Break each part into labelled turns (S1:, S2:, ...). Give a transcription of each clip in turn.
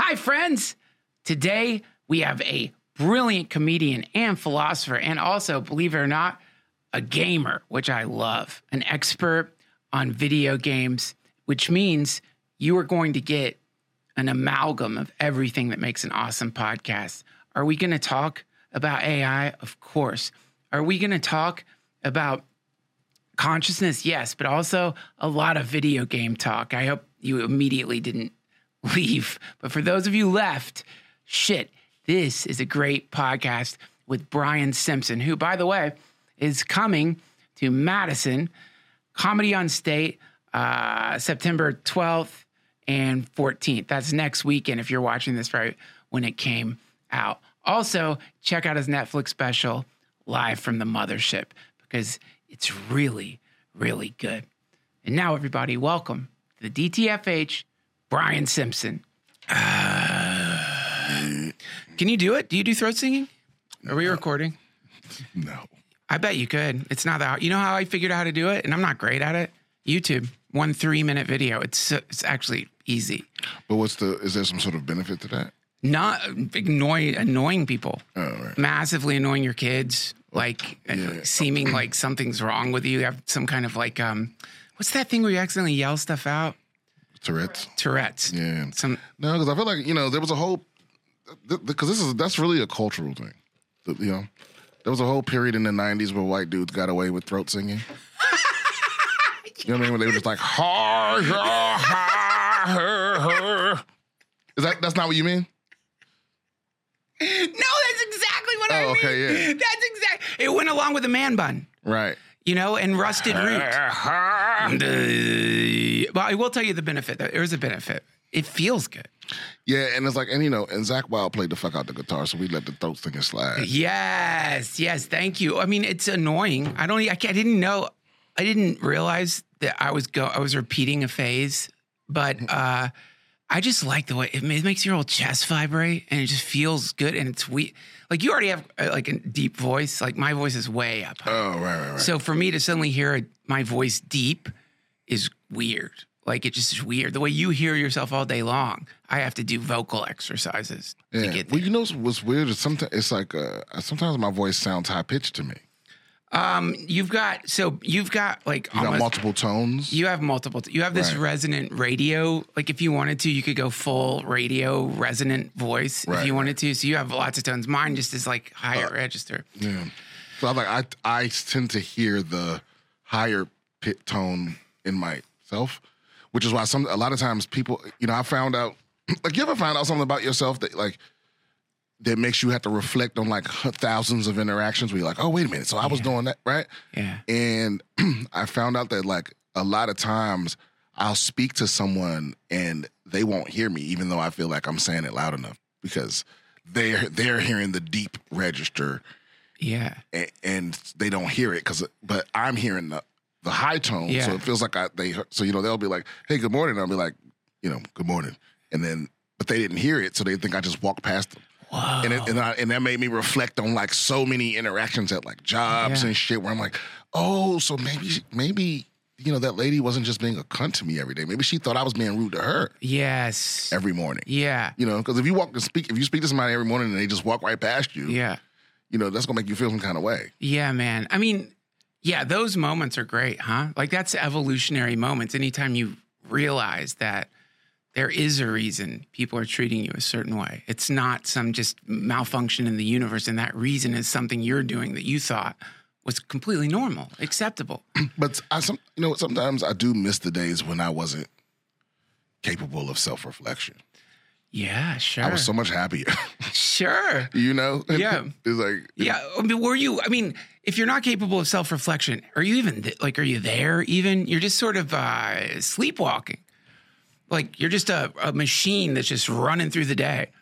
S1: Hi, friends. Today, we have a brilliant comedian and philosopher, and also, believe it or not, a gamer, which I love, an expert on video games, which means you are going to get an amalgam of everything that makes an awesome podcast. Are we going to talk about AI? Of course. Are we going to talk about consciousness? Yes, but also a lot of video game talk. I hope you immediately didn't leave. But for those of you left, this is a great podcast with Brian Simpson, who, by the way, is coming to Madison Comedy on State September 12th and 14th. That's next weekend if you're watching this right when it came out. Also, check out his Netflix special, Live from the Mothership, because it's really, really good. And now, everybody, welcome to the DTFH, Brian Simpson. Can you do it? Do you do throat singing? Are we recording?
S2: No.
S1: I bet you could. It's not that hard. You know how I figured out how to do it? And I'm not great at it. YouTube, 1 3-minute video. It's actually easy.
S2: But is there some sort of benefit to that?
S1: Not annoying people.
S2: Oh, right.
S1: Massively annoying your kids. Seeming like something's wrong with you. You have some kind of what's that thing where you accidentally yell stuff out? Tourette's.
S2: Yeah. No, because I feel like, there was a whole, because that's really a cultural thing. There was a whole period in the 90s where white dudes got away with throat singing. You know what I mean? When they were just like, ha, ha, ha, ha. That's not what you mean?
S1: No, that's exactly what I mean.
S2: Okay, yeah.
S1: That's exactly. It went along with the man bun.
S2: Right.
S1: And rusted root. Well, I will tell you the benefit. There is a benefit. It feels good.
S2: Yeah, and it's like, and Zach Wild played the fuck out the guitar, so we let the throat singing slide.
S1: Yes, thank you. I mean, it's annoying. I didn't realize that I was repeating a phase, but I just like the way it makes your whole chest vibrate, and it just feels good, and it's weird. Like, you already have a deep voice. Like, my voice is way up high.
S2: Oh, right.
S1: So for me to suddenly hear my voice deep is weird. Like, it's just weird. The way you hear yourself all day long, I have to do vocal exercises to get there.
S2: Well, what's weird is sometimes my voice sounds high pitched to me.
S1: You've got
S2: multiple tones.
S1: You have multiple. You have this resonant radio. Like, if you wanted to, you could go full radio resonant voice if you wanted to. So you have lots of tones. Mine just is like higher register.
S2: Yeah. So I tend to hear the higher pit tone in myself, which is why a lot of times people, I found out, like, you ever find out something about yourself that makes you have to reflect on thousands of interactions where you're like, oh, wait a minute. So I was doing that, right?
S1: Yeah.
S2: And I found out that a lot of times I'll speak to someone and they won't hear me, even though I feel like I'm saying it loud enough, because they're hearing the deep register.
S1: Yeah.
S2: And they don't hear it but I'm hearing the high tone.
S1: Yeah.
S2: So it feels like they'll be like, hey, good morning. And I'll be like, good morning. But they didn't hear it. So they think I just walked past them.
S1: Whoa.
S2: And that made me reflect on so many interactions at jobs and shit where I'm like, oh, so maybe that lady wasn't just being a cunt to me every day. Maybe she thought I was being rude to her.
S1: Yes.
S2: Every morning.
S1: Yeah.
S2: Because if you speak to somebody every morning and they just walk right past you, that's gonna make you feel some kind of way.
S1: Yeah, man. I mean, yeah, those moments are great, huh? Like, that's evolutionary moments. Anytime you realize that there is a reason people are treating you a certain way. It's not some just malfunction in the universe, and that reason is something you're doing that you thought was completely normal, acceptable.
S2: But sometimes I do miss the days when I wasn't capable of self-reflection.
S1: Yeah, sure.
S2: I was so much happier.
S1: Sure.
S2: Yeah. It's like...
S1: Yeah. If you're not capable of self-reflection, are you even, are you there even? You're just sort of sleepwalking. Like, you're just a machine that's just running through the day.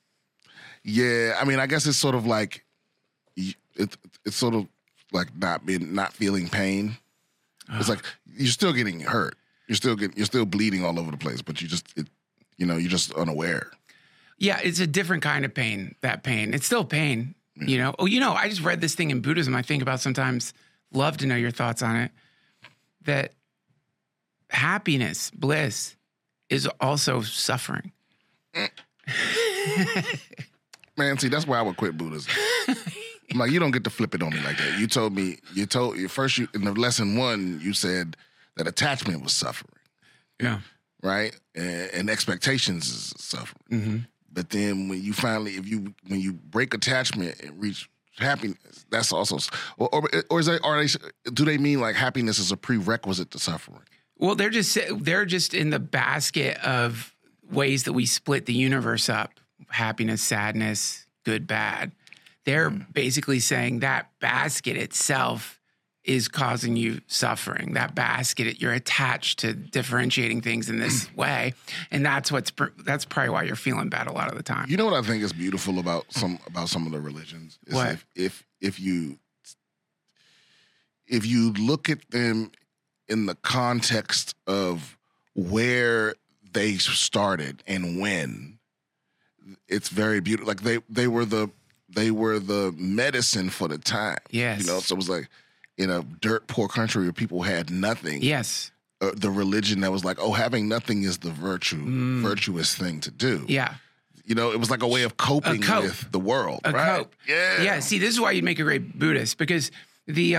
S2: Yeah, I guess it's sort of like it's sort of like not feeling pain. It's like you're still getting hurt. You're still bleeding all over the place, but you're just unaware.
S1: Yeah, it's a different kind of pain. That pain, it's still pain. I just read this thing in Buddhism. I think about sometimes. Love to know your thoughts on it. That happiness, bliss, is also suffering.
S2: Man, see, that's why I would quit Buddhism. I'm like, you don't get to flip it on me like that. You told me, in the lesson 1, you said that attachment was suffering.
S1: Yeah.
S2: Right? And expectations is suffering. But then when you finally, when you break attachment and reach happiness, that's also, or do they mean like happiness is a prerequisite to suffering?
S1: Well, they're just in the basket of ways that we split the universe up: happiness, sadness, good, bad. They're basically saying that basket itself is causing you suffering. That basket, you're attached to differentiating things in this way, and that's probably why you're feeling bad a lot of the time.
S2: You know what I think is beautiful about some of the religions is
S1: what?
S2: if you look at them in the context of where they started and when, it's very beautiful. Like they were the medicine for the time.
S1: Yes.
S2: So it was like in a dirt poor country where people had nothing.
S1: Yes.
S2: The religion that was like, oh, having nothing is the virtuous thing to do.
S1: Yeah.
S2: It was like a way of coping with the world. Right?
S1: Cope.
S2: Yeah.
S1: Yeah. See, this is why you'd make a great Buddhist, because the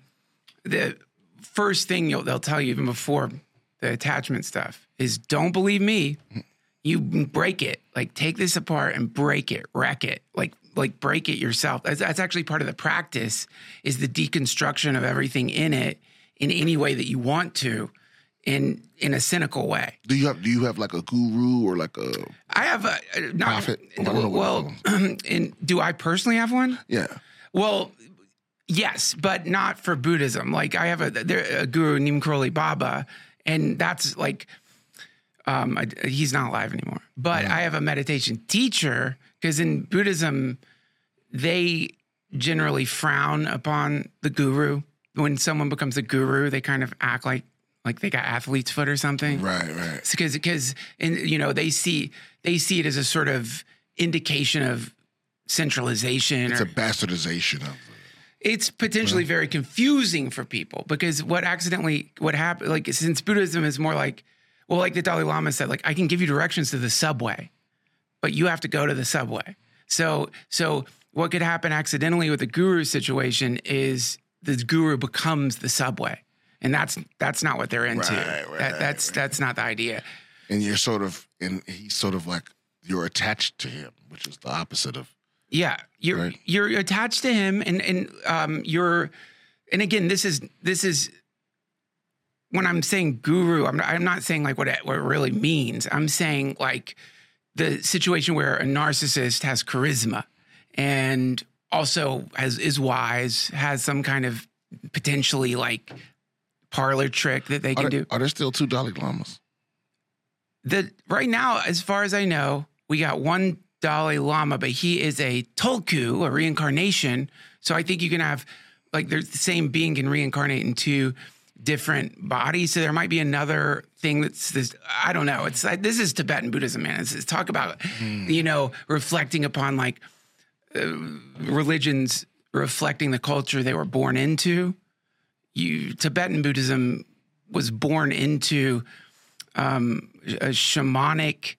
S1: first thing they'll tell you even before the attachment stuff is, don't believe me. You break it. Like, take this apart and break it, wreck it. Like break it yourself. That's actually part of the practice, is the deconstruction of everything in it in any way that you want to, in a cynical way.
S2: Do you have like a guru or like a?
S1: I have a
S2: prophet.
S1: And do I personally have one?
S2: Yeah.
S1: Well, yes, but not for Buddhism. Like, I have a guru, Neem Karoli Baba, and that's like, he's not alive anymore. But I have a meditation teacher, because in Buddhism, they generally frown upon the guru. When someone becomes a guru, they kind of act like they got athlete's foot or something.
S2: Right.
S1: Because they see it as a sort of indication of centralization.
S2: It's a bastardization of.
S1: It's potentially very confusing for people, because what happened, like, since Buddhism is more like, well, like the Dalai Lama said, like, I can give you directions to the subway, but you have to go to the subway. So what could happen accidentally with the guru situation is the guru becomes the subway, and that's not what they're into.
S2: Right.
S1: That's not the idea.
S2: And he's sort of like, you're attached to him, which is the opposite of.
S1: Yeah, you're attached to him, and again, this is when I'm saying guru, I'm not saying like what it really means. I'm saying like the situation where a narcissist has charisma and also is wise, has some kind of potentially like parlor trick that they can do.
S2: Are there still 2 Dalai Lamas?
S1: Right now, as far as I know, we got one Dalai Lama, but he is a tulku, a reincarnation. So I think you can have, like, there's the same being can reincarnate in 2 different bodies. So there might be another thing that's this. I don't know. It's like, this is Tibetan Buddhism, man. It's talk about, reflecting upon like religions reflecting the culture they were born into. Tibetan Buddhism was born into a shamanic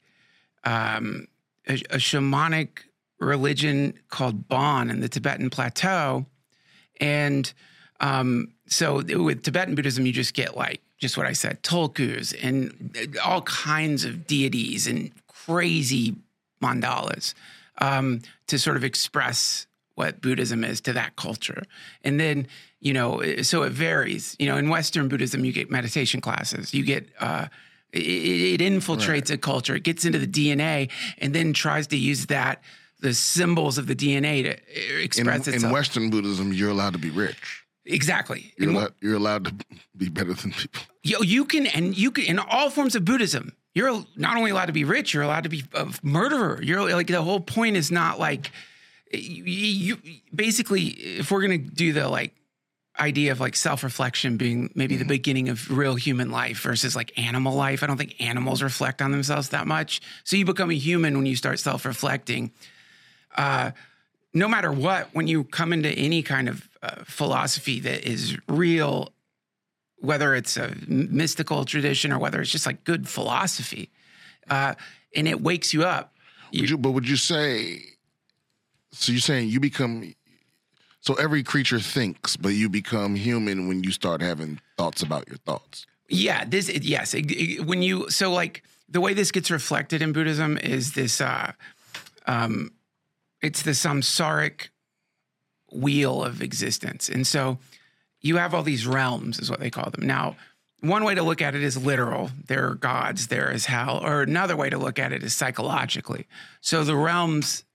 S1: religion called Bon in the Tibetan Plateau. And so with Tibetan Buddhism, you just get like, just what I said, tulkus and all kinds of deities and crazy mandalas to sort of express what Buddhism is to that culture. And then, so it varies. In Western Buddhism, you get meditation classes. You get it infiltrates a culture. It gets into the DNA and then tries to use the symbols of the DNA to express itself.
S2: In Western Buddhism, you're allowed to be rich.
S1: Exactly.
S2: You're allowed to be better than people.
S1: You can in all forms of Buddhism, you're not only allowed to be rich, you're allowed to be a murderer. You're like, the whole point is not like, you basically, if we're going to do the like idea of like self-reflection being maybe the beginning of real human life versus like animal life. I don't think animals reflect on themselves that much. So you become a human when you start self-reflecting. No matter what, when you come into any kind of philosophy that is real, whether it's a mystical tradition or whether it's just like good philosophy, and it wakes you up.
S2: would you say? So you're saying you become. So every creature thinks, but you become human when you start having thoughts about your thoughts.
S1: Yeah. When you like the way this gets reflected in Buddhism is this. It's the samsaric wheel of existence, and so you have all these realms, is what they call them. Now, one way to look at it is literal. There are gods, there is hell. Or another way to look at it is psychologically. So the realms,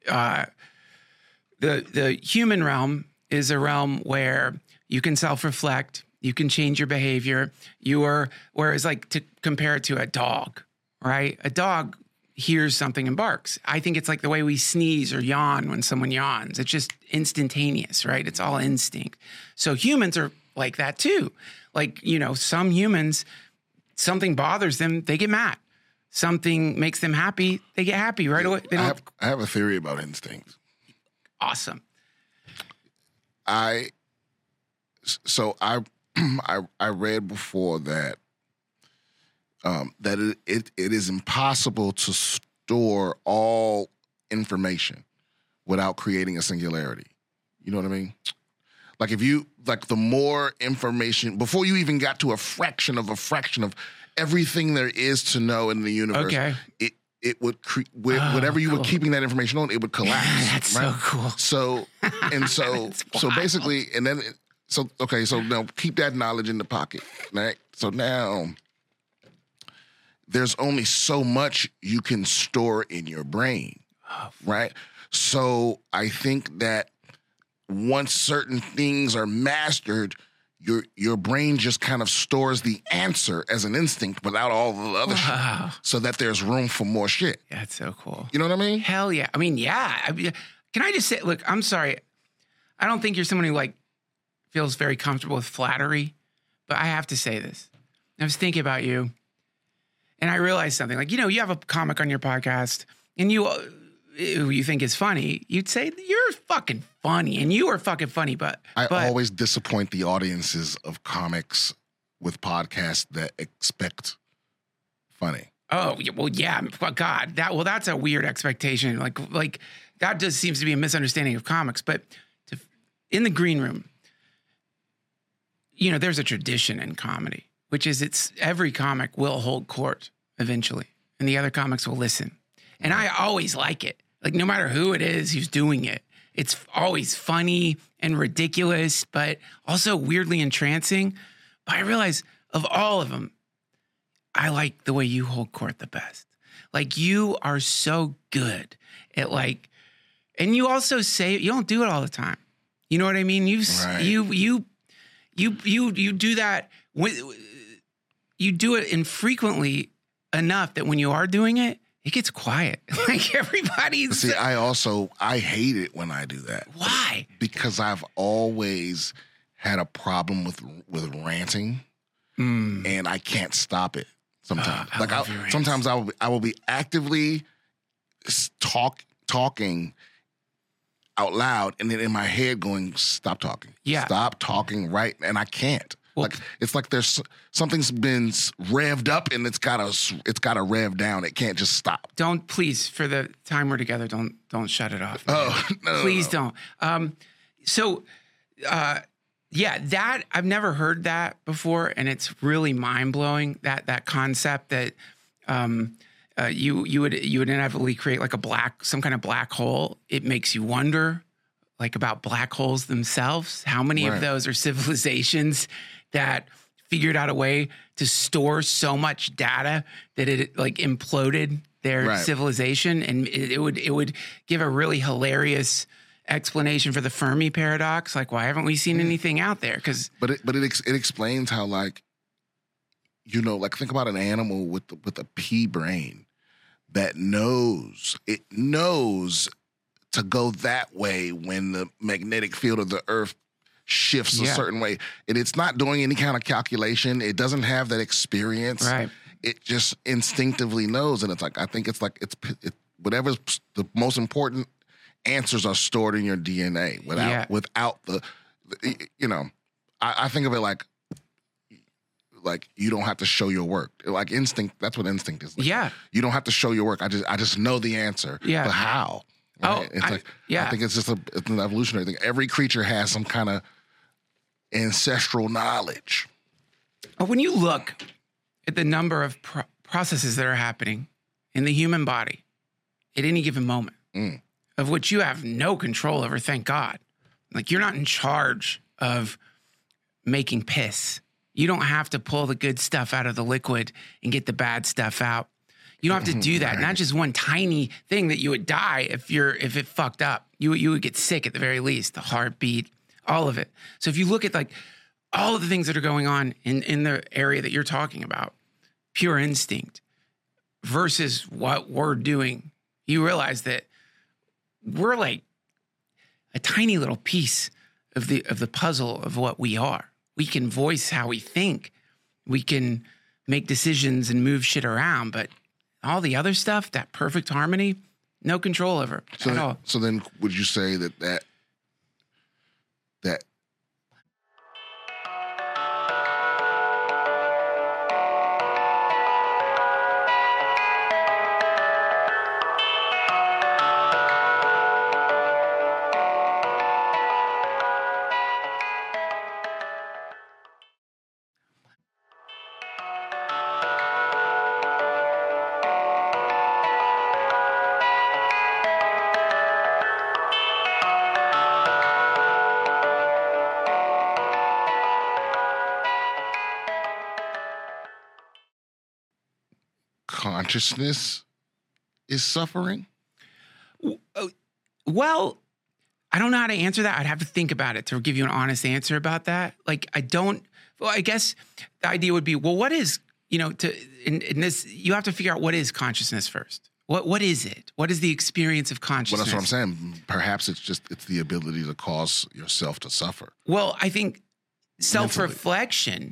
S1: the human realm is a realm where you can self-reflect, you can change your behavior. Whereas like to compare it to a dog, right? A dog hears something and barks. I think it's like the way we sneeze or yawn when someone yawns. It's just instantaneous, right? It's all instinct. So humans are like that too. Like, some humans, something bothers them, they get mad. Something makes them happy, they get happy right away.
S2: I have a theory about instinct.
S1: Awesome.
S2: I read before that that it is impossible to store all information without creating a singularity. You know what I mean? Like the more information, before you even got to a fraction of everything there is to know in the universe,
S1: okay.
S2: it would whatever you were keeping that information on, it would collapse.
S1: That's
S2: right?
S1: so cool.
S2: So basically, and then so now keep that knowledge in the pocket, right? So now there's only so much you can store in your brain, right? So I think that once certain things are mastered, your brain just kind of stores the answer as an instinct without all the other shit, so that there's room for more shit.
S1: That's so cool.
S2: You know what I mean?
S1: Hell yeah. I mean, yeah. Can I just say, look, I'm sorry. I don't think you're someone who feels very comfortable with flattery, but I have to say this. I was thinking about you, and I realized something. You have a comic on your podcast, and who you think is funny, you'd say, you're fucking funny, and you are fucking funny, but
S2: I always disappoint the audiences of comics with podcasts that expect funny.
S1: Oh, well, yeah. God, that's a weird expectation. Like that just seems to be a misunderstanding of comics. But in the green room, there's a tradition in comedy, which is every comic will hold court eventually, and the other comics will listen. And I always like it. No matter who it is who's doing it, it's always funny and ridiculous, but also weirdly entrancing. But I realize of all of them, I like the way you hold court the best. You are so good at and you also say, you don't do it all the time. You know what I mean? You do that. You do it infrequently enough that when you are doing it, it gets quiet. Everybody's.
S2: See, I hate it when I do that.
S1: Why?
S2: Because I've always had a problem with ranting, and I can't stop it. Sometimes, sometimes I will be actively talking out loud, and then in my head going, "Stop talking, stop talking," right? And I can't. Well, it's like there's something's been revved up and it's gotta rev down. It can't just stop.
S1: Don't, please, for the time we're together, don't shut it off. Man.
S2: Oh, no,
S1: please
S2: no.
S1: don't. That I've never heard that before, and it's really mind blowing. That concept that you would inevitably create some kind of black hole. It makes you wonder about black holes themselves. How many of those are civilizations that figured out a way to store so much data that it imploded their civilization, and it would give a really hilarious explanation for the Fermi paradox. Why haven't we seen anything out there?
S2: But it explains how think about an animal with a pea brain that knows to go that way when the magnetic field of the Earth shifts a certain way, and it's not doing any kind of calculation. It doesn't have that experience.
S1: Right.
S2: It just instinctively knows, and I think it's whatever's the most important answers are stored in your DNA without the I think of it like you don't have to show your work. Like instinct, that's what instinct is. Like,
S1: Yeah.
S2: you don't have to show your work. I just know the answer.
S1: Yeah.
S2: But how? Right? It's like I think it's just it's an evolutionary thing. Every creature has some kind of ancestral knowledge.
S1: When you look at the number of processes that are happening in the human body at any given moment, of which you have no control over, thank God. Like you're not in charge of making piss. You don't have to pull the good stuff out of the liquid and get the bad stuff out. You don't have to do that.
S2: Right.
S1: Not just one tiny thing that you would die if it fucked up. You would get sick at the very least, the heartbeat, all of it. So if you look at like all of the things that are going on in the area that you're talking about, pure instinct versus what we're doing, you realize that we're like a tiny little piece of the puzzle of what we are. We can voice how we think. We can make decisions and move shit around, but all the other stuff, that perfect harmony, no control over at all.
S2: So then would you say that consciousness is suffering?
S1: Well, I don't know how to answer that. I'd have to think about it to give you an honest answer about that. Like, I guess the idea would be, well, what is, in this, you have to figure out what is consciousness first. What is it? What is the experience of consciousness?
S2: Well, that's what I'm saying. Perhaps it's the ability to cause yourself to suffer.
S1: Well, I think self-reflection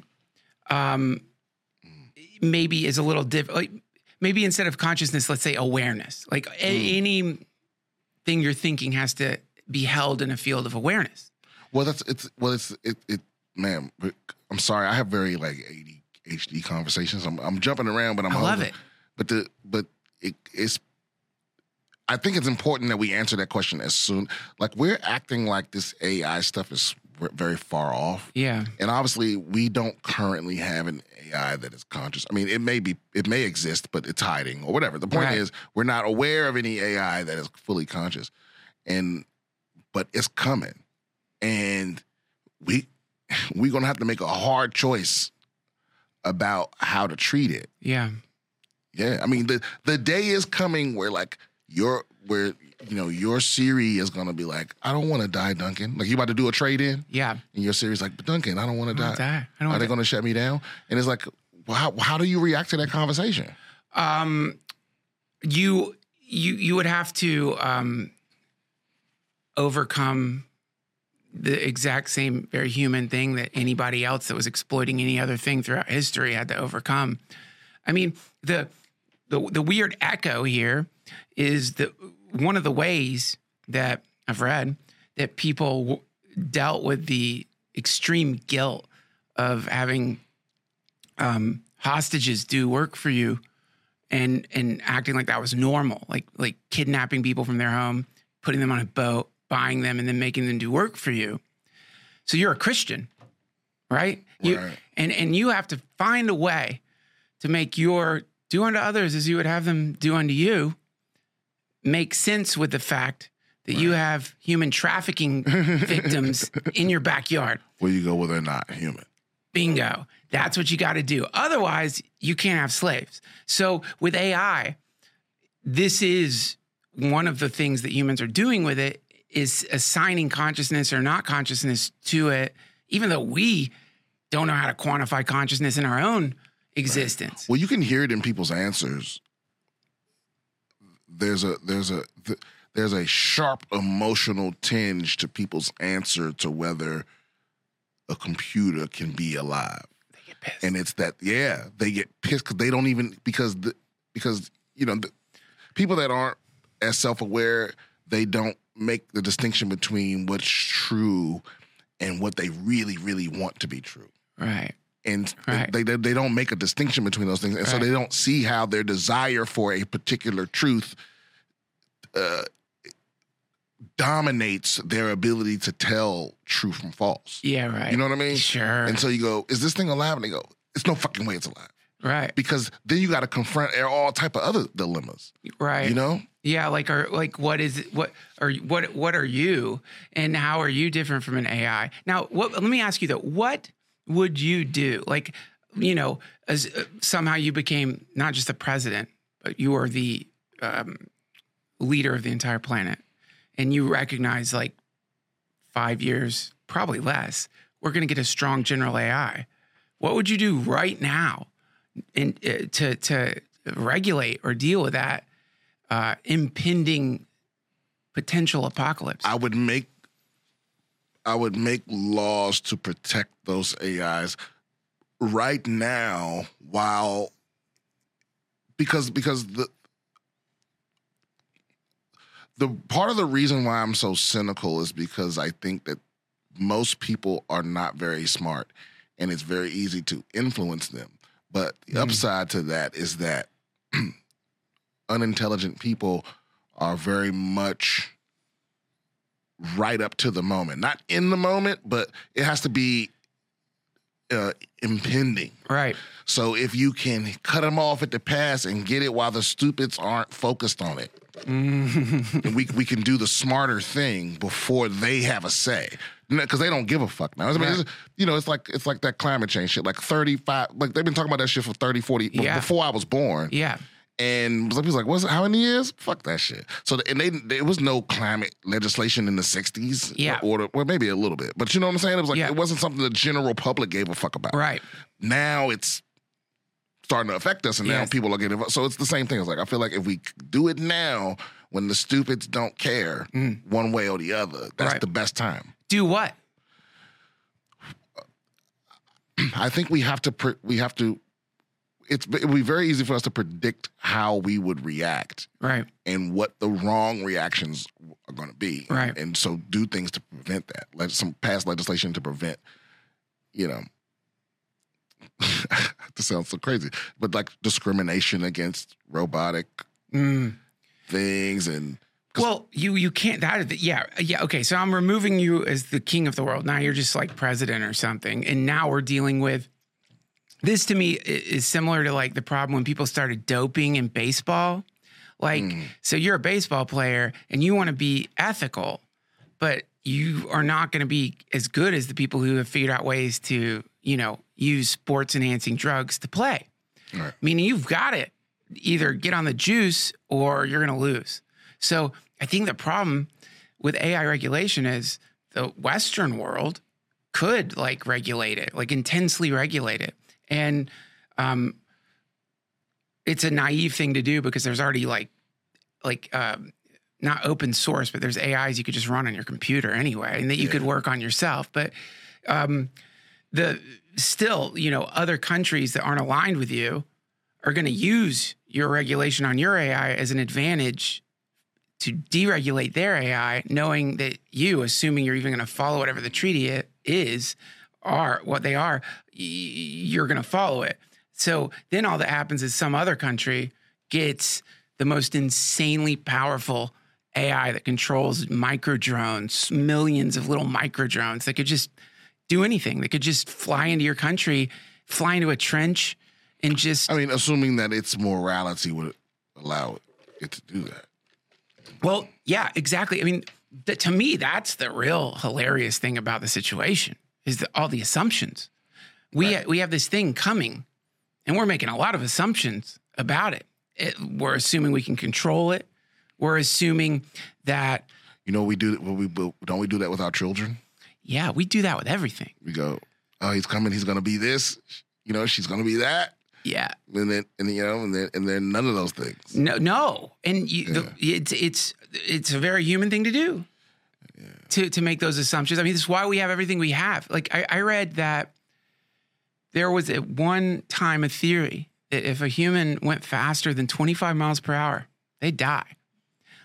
S1: maybe is a little different. Like, maybe instead of consciousness, let's say awareness. Like anything you're thinking has to be held in a field of awareness.
S2: Well, man, I'm sorry. I have very like ADHD conversations. I'm jumping around, but I
S1: love it.
S2: But it's. I think it's important that we answer that question as soon. Like we're acting like this AI stuff is very far off.
S1: Yeah.
S2: And obviously, we don't currently have an AI that is conscious. I mean, it may exist, but it's hiding or whatever. The point is, we're not aware of any AI that is fully conscious, but it's coming, and we're gonna have to make a hard choice about how to treat it.
S1: Yeah.
S2: Yeah. I mean, the day is coming where like your Siri is gonna be like, I don't want to die, Duncan. Like you about to do a trade-in.
S1: Yeah.
S2: And your Siri's like, but Duncan, I don't want to die. Are they gonna shut me down? And it's like, well, how do you react to that conversation?
S1: You would have to overcome the exact same very human thing that anybody else that was exploiting any other thing throughout history had to overcome. I mean, the weird echo here is that one of the ways that I've read that people dealt with the extreme guilt of having hostages do work for you and acting like that was normal, like kidnapping people from their home, putting them on a boat, buying them, and then making them do work for you. So you're a Christian, right?
S2: Right.
S1: And you have to find a way to make your do unto others as you would have them do unto you make sense with the fact that you have human trafficking victims in your backyard.
S2: Where you go, well, they're not human.
S1: Bingo. That's what you got to do. Otherwise, you can't have slaves. So with AI, this is one of the things that humans are doing with it is assigning consciousness or not consciousness to it, even though we don't know how to quantify consciousness in our own existence.
S2: Right. Well, you can hear it in people's answers. There's a sharp emotional tinge to people's answer to whether a computer can be alive.
S1: They get pissed.
S2: And it's that, they get pissed because they don't even, because people that aren't as self-aware, they don't make the distinction between what's true and what they really, really want to be true.
S1: Right.
S2: And
S1: Right.
S2: they don't make a distinction between those things. And so
S1: Right.
S2: they don't see how their desire for a particular truth dominates their ability to tell true from false.
S1: Yeah, right.
S2: You know what I mean?
S1: Sure.
S2: And so you go, is this thing alive? And they go, it's no fucking way it's alive.
S1: Right.
S2: Because then you got to confront all type of other dilemmas.
S1: Right.
S2: You know?
S1: Yeah, what is it, what are you, and how are you different from an AI? Now, let me ask you though, what would you do? Like, you know, as somehow you became not just the president, but you are the leader of the entire planet, and you recognize like 5 years, probably less, we're going to get a strong general AI. What would you do right now to regulate or deal with that impending potential apocalypse?
S2: I would make laws to protect those AIs right now because the part of the reason why I'm so cynical is because I think that most people are not very smart and it's very easy to influence them. But the upside to that is that unintelligent people are very much right up to the moment. Not in the moment, but it has to be impending.
S1: Right.
S2: So if you can cut them off at the pass and get it while the stupids aren't focused on it, we can do the smarter thing before they have a say. Because they don't give a fuck now. I mean,
S1: Right.
S2: it's like that climate change shit. Like 35, like they've been talking about that shit for 30, 40,
S1: Yeah.
S2: before I was born.
S1: Yeah.
S2: And some people's like, what's it, how many years? Fuck that shit. So, there was no climate legislation in the 60s.
S1: Yeah.
S2: Well, maybe a little bit. But you know what I'm saying? It was like,
S1: Yeah.
S2: it wasn't something the general public gave a fuck about.
S1: Right.
S2: Now it's starting to affect us, and now
S1: Yes.
S2: people are getting, so it's the same thing. It's like, I feel like if we do it now, when the stupids don't care one way or the other, that's
S1: Right.
S2: the best time.
S1: Do what?
S2: I think it would be very easy for us to predict how we would react
S1: Right.
S2: and what the wrong reactions are going to be.
S1: Right.
S2: And so do things to prevent that. Like some past legislation to prevent, you know, this sounds so crazy, but like discrimination against robotic things and
S1: Well, you can't. Yeah. Okay. So I'm removing you as the king of the world. Now you're just like president or something, and now we're dealing with this. To me, is similar to like the problem when people started doping in baseball. Like, so you're a baseball player and you want to be ethical, but you are not going to be as good as the people who have figured out ways to, you know, use sports enhancing drugs to play.
S2: Right.
S1: Meaning you've got to either get on the juice or you're going to lose. So I think the problem with AI regulation is the Western world could like regulate it, like intensely regulate it. And it's a naive thing to do because there's already not open source, but there's AIs you could just run on your computer anyway, and that you could work on yourself. But still, you know, other countries that aren't aligned with you are going to use your regulation on your AI as an advantage to deregulate their AI, knowing that you, assuming you're even going to follow whatever the treaty is, are what they are, you're going to follow it. So then all that happens is some other country gets the most insanely powerful AI that controls micro drones, millions of little micro drones that could just do anything. They could just fly into your country, fly into a trench, and just...
S2: I mean, assuming that its morality would allow it to do that.
S1: Well, yeah, exactly. I mean, to me, that's the real hilarious thing about the situation is all the assumptions. We have this thing coming, and we're making a lot of assumptions about it. We're assuming we can control it. We're assuming that...
S2: You know, don't we do that with our children?
S1: Yeah, we do that with everything.
S2: We go, oh, he's coming. He's going to be this. You know, she's going to be that.
S1: Yeah,
S2: And then none of those things.
S1: no, and it's a very human thing to do. To make those assumptions. I mean, this is why we have everything we have. Like I read that there was at one time a theory that if a human went faster than 25 miles per hour, they'd die.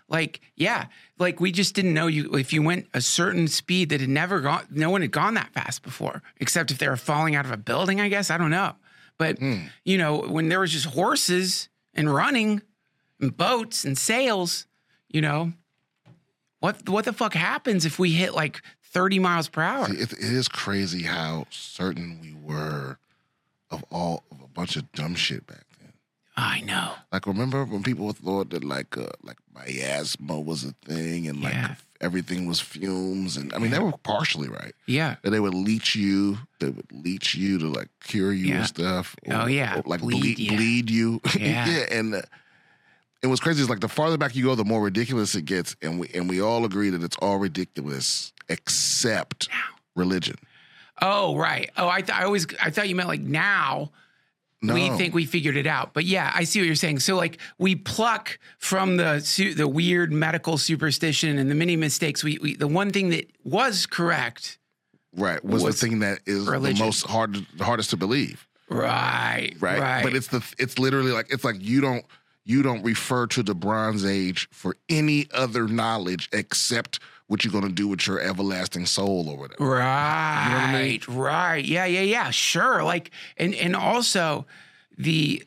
S1: Like, yeah, like we just didn't know if you went a certain speed that had never gone, no one had gone that fast before, except if they were falling out of a building, I guess. I don't know. But, you know, when there was just horses and running and boats and sails, you know, what the fuck happens if we hit like 30 miles per hour?
S2: See, it is crazy how certain we were of a bunch of dumb shit back then.
S1: I know.
S2: Like, remember when people thought that like miasma was a thing and like everything was fumes, and I mean they were partially right.
S1: Yeah.
S2: That they would leech you. They would leech you to like cure you and stuff. Or, or like bleed you.
S1: Yeah.
S2: And what's crazy is like the farther back you go, the more ridiculous it gets, and we all agree that it's all ridiculous except religion.
S1: Oh, right. Oh, I thought you meant like now.
S2: No.
S1: We think we figured it out. But yeah, I see what you're saying. So like we pluck from the weird medical superstition and the many mistakes. We the one thing that was correct.
S2: Right. Was the thing that is religion. The hardest to believe.
S1: Right.
S2: But it's literally like, it's like you don't refer to the Bronze Age for any other knowledge except what you're going to do with your everlasting soul or whatever.
S1: Right.
S2: You know what I mean?
S1: Right. Yeah. Sure. Like, and also the,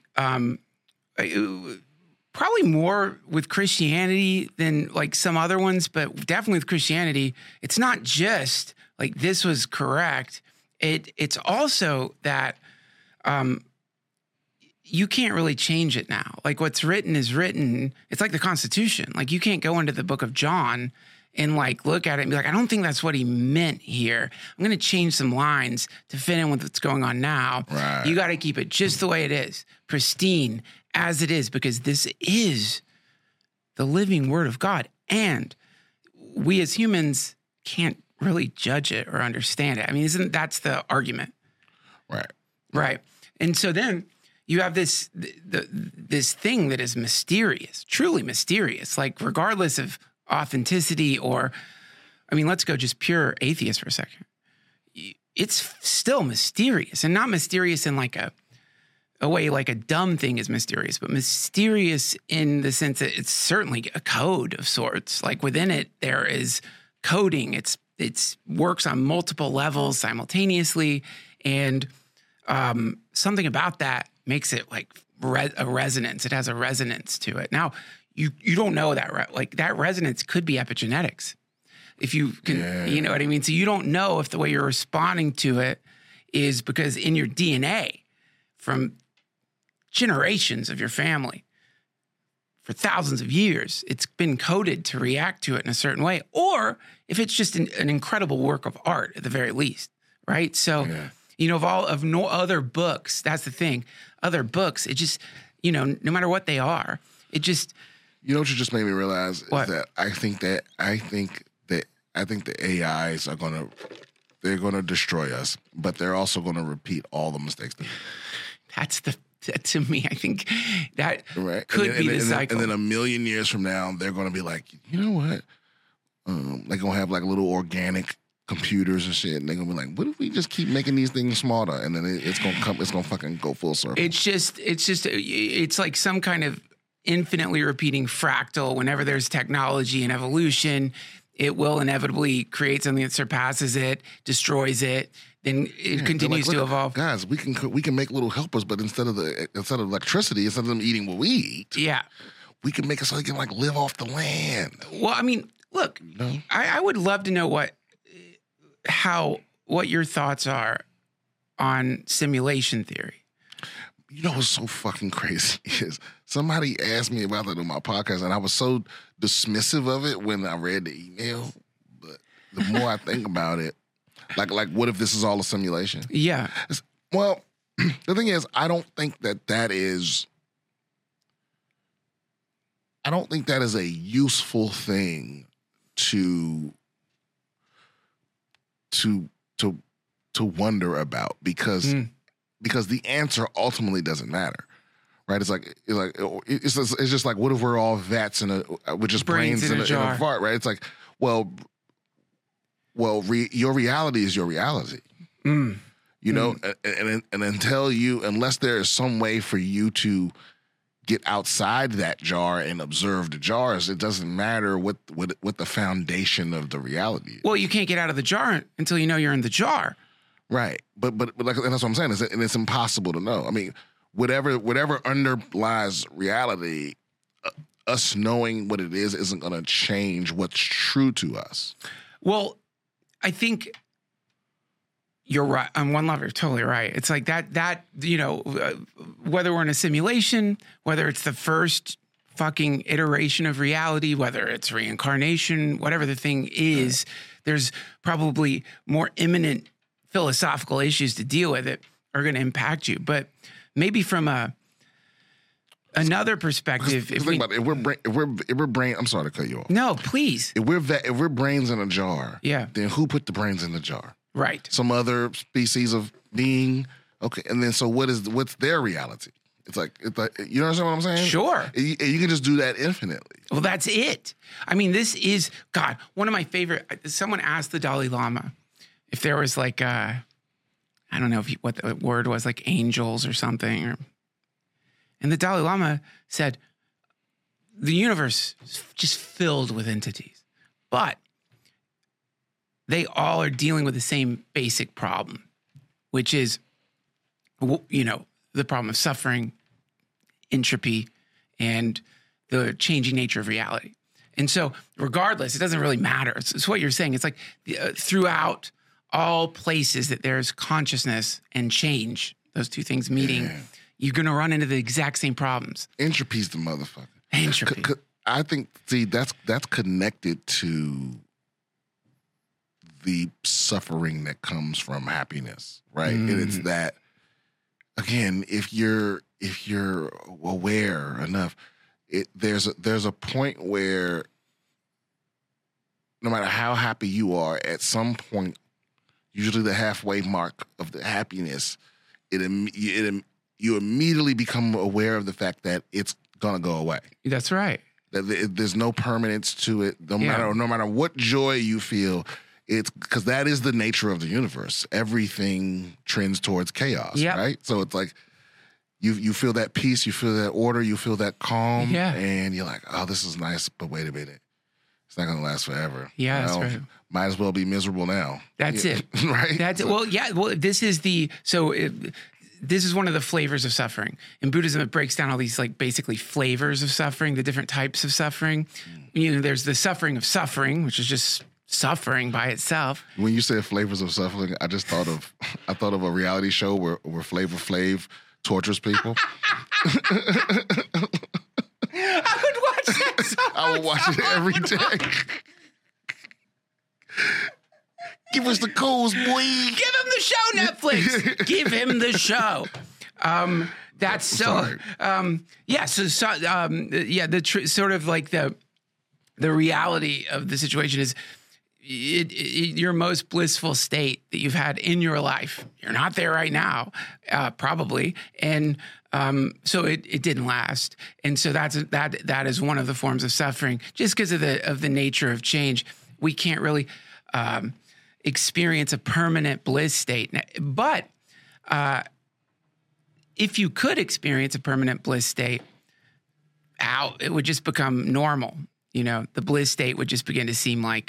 S1: probably more with Christianity than like some other ones, but definitely with Christianity, it's not just like this was correct. It's also that, you can't really change it now. Like what's written is written. It's like the Constitution. Like you can't go into the book of John and like look at it and be like, I don't think that's what he meant here. I'm going to change some lines to fit in with what's going on now.
S2: Right.
S1: You got to keep it just the way it is, pristine as it is, because this is the living word of God. And we as humans can't really judge it or understand it. I mean, that's the argument? Right. And so then you have this thing that is mysterious, truly mysterious, like regardless of authenticity or, I mean, let's go just pure atheist for a second. It's still mysterious, and not mysterious in like a way like a dumb thing is mysterious, but mysterious in the sense that it's certainly a code of sorts. Like within it, there is coding. It's works on multiple levels simultaneously, and something about that makes it like a resonance. It has a resonance to it. Now, you don't know that, like that resonance could be epigenetics. If you can, you know what I mean? So you don't know if the way you're responding to it is because in your DNA from generations of your family for thousands of years, it's been coded to react to it in a certain way, or if it's just an incredible work of art at the very least, right? So, you know, of no other books, that's the thing. Other books, it just, you know, no matter what they are, it just.
S2: You know what you just made me realize
S1: what?
S2: Is that I think the AIs they're gonna destroy us, but they're also gonna repeat all the mistakes.
S1: To me, I think that could be the cycle.
S2: And then a million years from now, they're gonna be like, you know what? They're gonna have like little organic computers and shit, and they're gonna be like, what if we just keep making these things smarter? And then it's gonna fucking go full circle.
S1: It's like some kind of infinitely repeating fractal. Whenever there's technology and evolution, it will inevitably create something that surpasses it, destroys it, then it continues to evolve.
S2: Guys, we can make little helpers, but instead of electricity, instead of them eating what we eat, we can make it so they can like live off the land.
S1: Well, I mean, look, I would love to know what your thoughts are on simulation theory.
S2: You know what's so fucking crazy is somebody asked me about that on my podcast, and I was so dismissive of it when I read the email. But the more I think about it, like what if this is all a simulation?
S1: Yeah.
S2: Well, the thing is, I don't think that is a useful thing to wonder about because the answer ultimately doesn't matter, right? It's just like, what if we're all vats with just brains in a fart, right? It's like, well, your reality is your reality, you know, and unless there is some way for you to get outside that jar and observe the jars, it doesn't matter what the foundation of the reality is.
S1: Well, you can't get out of the jar until you know you're in the jar.
S2: Right. But like, and that's what I'm saying. And it's impossible to know. I mean, whatever underlies reality, us knowing what it is isn't going to change what's true to us.
S1: Well, I think you're right. On one level, you're totally right. It's like that whether we're in a simulation, whether it's the first fucking iteration of reality, whether it's reincarnation, whatever the thing is, there's probably more imminent philosophical issues to deal with that are going to impact you. But maybe from another perspective,
S2: think about it. If we're brain, I'm sorry to cut you off.
S1: No, please.
S2: If we're brains in a jar,
S1: yeah,
S2: then who put the brains in the jar?
S1: Right.
S2: Some other species of being. Okay, and then so what's their reality? It's like you understand what I'm saying?
S1: Sure.
S2: You can just do that infinitely.
S1: Well, that's it. I mean, this is God. One of my favorite. Someone asked the Dalai Lama if there was like I don't know what the word was, like angels or something, and the Dalai Lama said the universe is just filled with entities, but they all are dealing with the same basic problem, which is, the problem of suffering, entropy, and the changing nature of reality. And so regardless, it doesn't really matter. It's what you're saying. It's like throughout all places that there's consciousness and change, those two things meeting, you're going to run into the exact same problems.
S2: Entropy's the motherfucker.
S1: Entropy.
S2: I think, that's connected to the suffering that comes from happiness, right? And it's that, again, if you're aware enough, there's a point where no matter how happy you are, at some point, usually the halfway mark of the happiness, you immediately become aware of the fact that it's gonna go away.
S1: That's right.
S2: That there's no permanence to it. No matter what joy you feel. It's because that is the nature of the universe. Everything trends towards chaos, right? So it's like you feel that peace, you feel that order, you feel that calm, and you're like, oh, this is nice, but wait a minute. It's not going to last forever.
S1: Yeah, that's right.
S2: Might as well be miserable now.
S1: That's it.
S2: Right?
S1: That's it. Well, yeah. Well, this is one of the flavors of suffering. In Buddhism, it breaks down all these like basically flavors of suffering, the different types of suffering. There's the suffering of suffering, which is just suffering by itself.
S2: When you said flavors of suffering, I thought of a reality show where Flavor Flav tortures people.
S1: I would watch that so
S2: I would watch it every day. Give us the coals, boy.
S1: Give him the show, Netflix. Give him the show. That's so. Sort of like the reality of the situation is your most blissful state that you've had in your life. You're not there right now, probably, and so it didn't last. And so that is one of the forms of suffering, just because of the nature of change. We can't really experience a permanent bliss state, but if you could experience a permanent bliss state, it would just become normal. The bliss state would just begin to seem like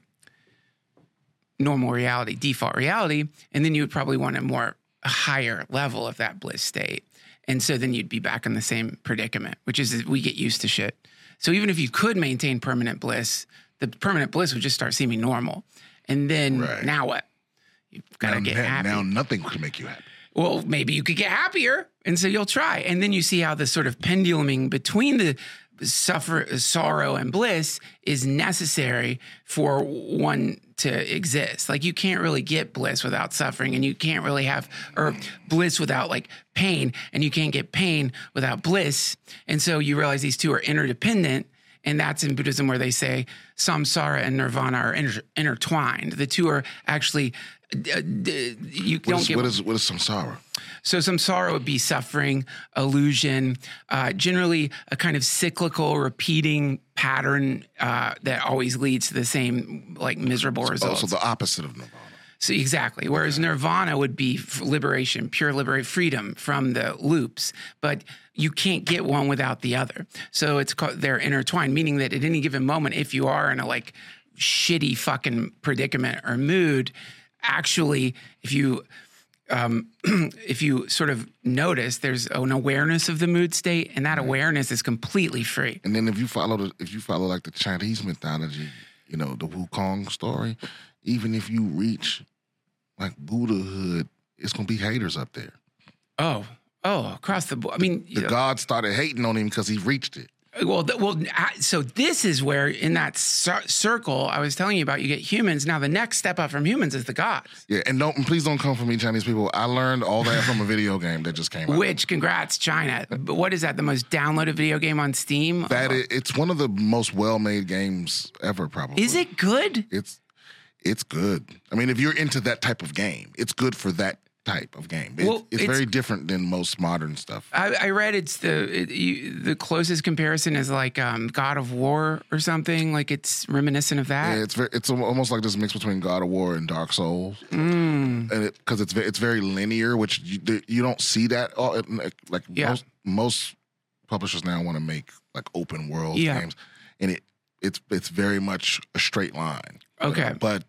S1: normal reality, default reality, and then you would probably want a higher level of that bliss state. And so then you'd be back in the same predicament, which is we get used to shit. So even if you could maintain permanent bliss, the permanent bliss would just start seeming normal. And then now what? You've got to get happy.
S2: Now nothing could make you happy.
S1: Well, maybe you could get happier, and so you'll try. And then you see how the sort of penduluming between the sorrow and bliss is necessary for one to exist. Like you can't really get bliss without suffering, and you can't really have bliss without like pain, and you can't get pain without bliss. And so you realize these two are interdependent, and that's in Buddhism where they say samsara and nirvana are intertwined. The two are actually what is samsara? So samsara would be suffering, illusion, generally a kind of cyclical, repeating pattern that always leads to the same like miserable results.
S2: Also the opposite of nirvana.
S1: So exactly. Whereas Nirvana would be liberation, pure liberate, freedom from the loops. But you can't get one without the other. So it's called, they're intertwined, meaning that at any given moment, if you are in a like shitty fucking predicament or mood, actually, if you sort of notice, there's an awareness of the mood state, and that awareness is completely free.
S2: And then if you follow like the Chinese mythology, you know, the Wukong story, even if you reach like Buddhahood, it's gonna be haters up there.
S1: Oh, across the board. I mean,
S2: the gods started hating on him because he reached it.
S1: So this is where in that circle I was telling you about, you get humans. Now the next step up from humans is the gods.
S2: Yeah, and please don't come for me, Chinese people. I learned all that from a video game that just came out.
S1: Which, congrats, China. But what is that? The most downloaded video game on Steam?
S2: It's one of the most well-made games ever, probably.
S1: Is it good?
S2: It's good. I mean, if you're into that type of game, it's good for that type of game. It's very different than most modern stuff.
S1: I read it's the closest comparison is like God of War or something. Like it's reminiscent of that.
S2: Yeah, it's almost like this mix between God of War and Dark Souls, and because it's very linear, which you don't see that. Most publishers now want to make like open world games, and it's very much a straight line.
S1: Okay,
S2: but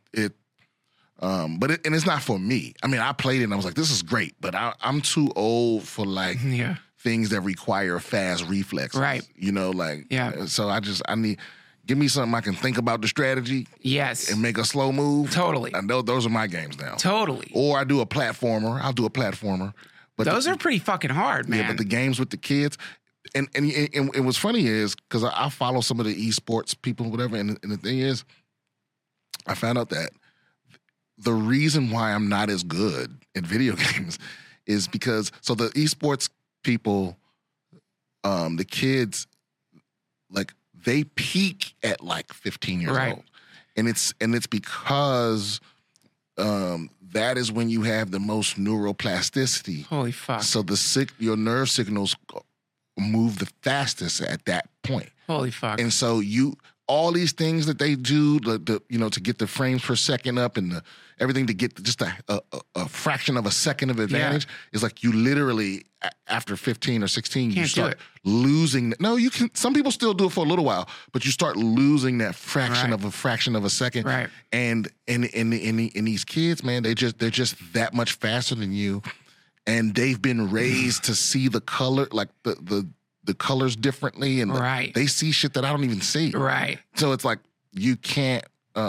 S2: it's not for me. I mean, I played it and I was like, this is great, but I'm too old for like things that require fast reflexes.
S1: Right.
S2: You know, so I need, give me something I can think about the strategy.
S1: Yes.
S2: And make a slow move.
S1: Totally.
S2: And those are my games now.
S1: Totally.
S2: Or I'll do a platformer. But
S1: those are pretty fucking hard, man.
S2: Yeah, but the games with the kids, and what's funny is, because I follow some of the esports people, whatever, and the thing is, I found out that the reason why I'm not as good at video games is because, so the esports people, the kids, like they peak at like 15 years old. And it's because that is when you have the most neuroplasticity.
S1: Holy fuck.
S2: So your nerve signals move the fastest at that point.
S1: Holy fuck.
S2: And so all these things that they do, to get the frames per second up and everything to get just a fraction of a second of advantage is like you literally, after 15 or 16, you start losing. No, you can. Some people still do it for a little while, but you start losing that fraction of a second.
S1: Right.
S2: And these kids, man, they're just that much faster than you, and they've been raised to see the color, like the colors differently, and they see shit that I don't even see.
S1: Right.
S2: So it's like you can't.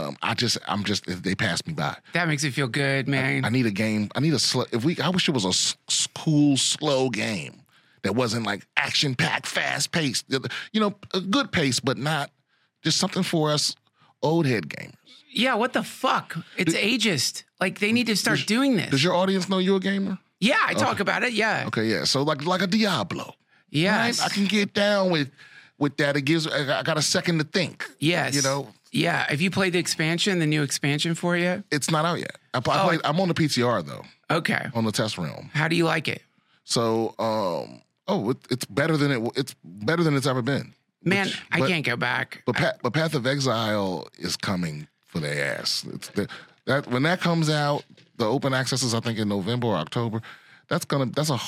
S2: They pass me by.
S1: That makes me feel good, man.
S2: I need a game. I wish it was a cool, slow game that wasn't like action packed, fast paced. A good pace, but not just something for us old head gamers.
S1: Yeah. What the fuck? It's ageist. Like they need to start doing this.
S2: Does your audience know you're a gamer?
S1: Yeah, I talk about it. Yeah.
S2: Okay. Yeah. So like a Diablo.
S1: Yes.
S2: I can get down with that. I got a second to think.
S1: Yes. Yeah. Have you played the new expansion for you?
S2: It's not out yet. I'm on the PTR though.
S1: Okay.
S2: On the test realm.
S1: How do you like it?
S2: So, it's better than it's ever been.
S1: Man, I can't go back.
S2: But Path of Exile is coming for their ass. When that comes out, the open access is I think in November or October. That's gonna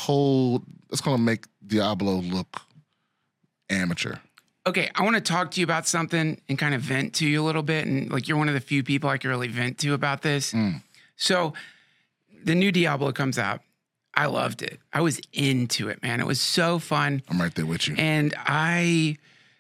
S2: make Diablo look amateur.
S1: Okay, I want to talk to you about something and kind of vent to you a little bit. And like, you're one of the few people I can really vent to about this. So the new Diablo comes out. I loved it. I was into it, man. It was so fun.
S2: I'm right there with you.
S1: And I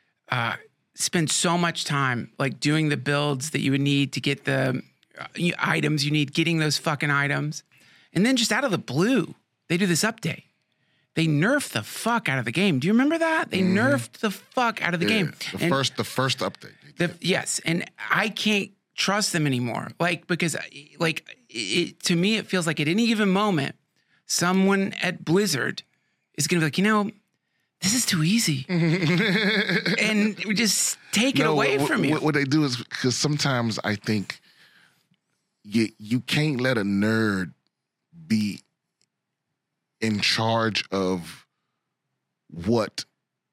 S1: spent so much time like doing the builds that you would need to get the items you need, getting those fucking items. And then just out of the blue, they do this update. They nerfed the fuck out of the game. Do you remember that? They nerfed the fuck out of the game.
S2: The first update.
S1: Yes, and I can't trust them anymore. Like, because to me, it feels like at any given moment, someone at Blizzard is going to be like, this is too easy. And we just take it away from you.
S2: What they do is, because sometimes I think you can't let a nerd be in charge of what.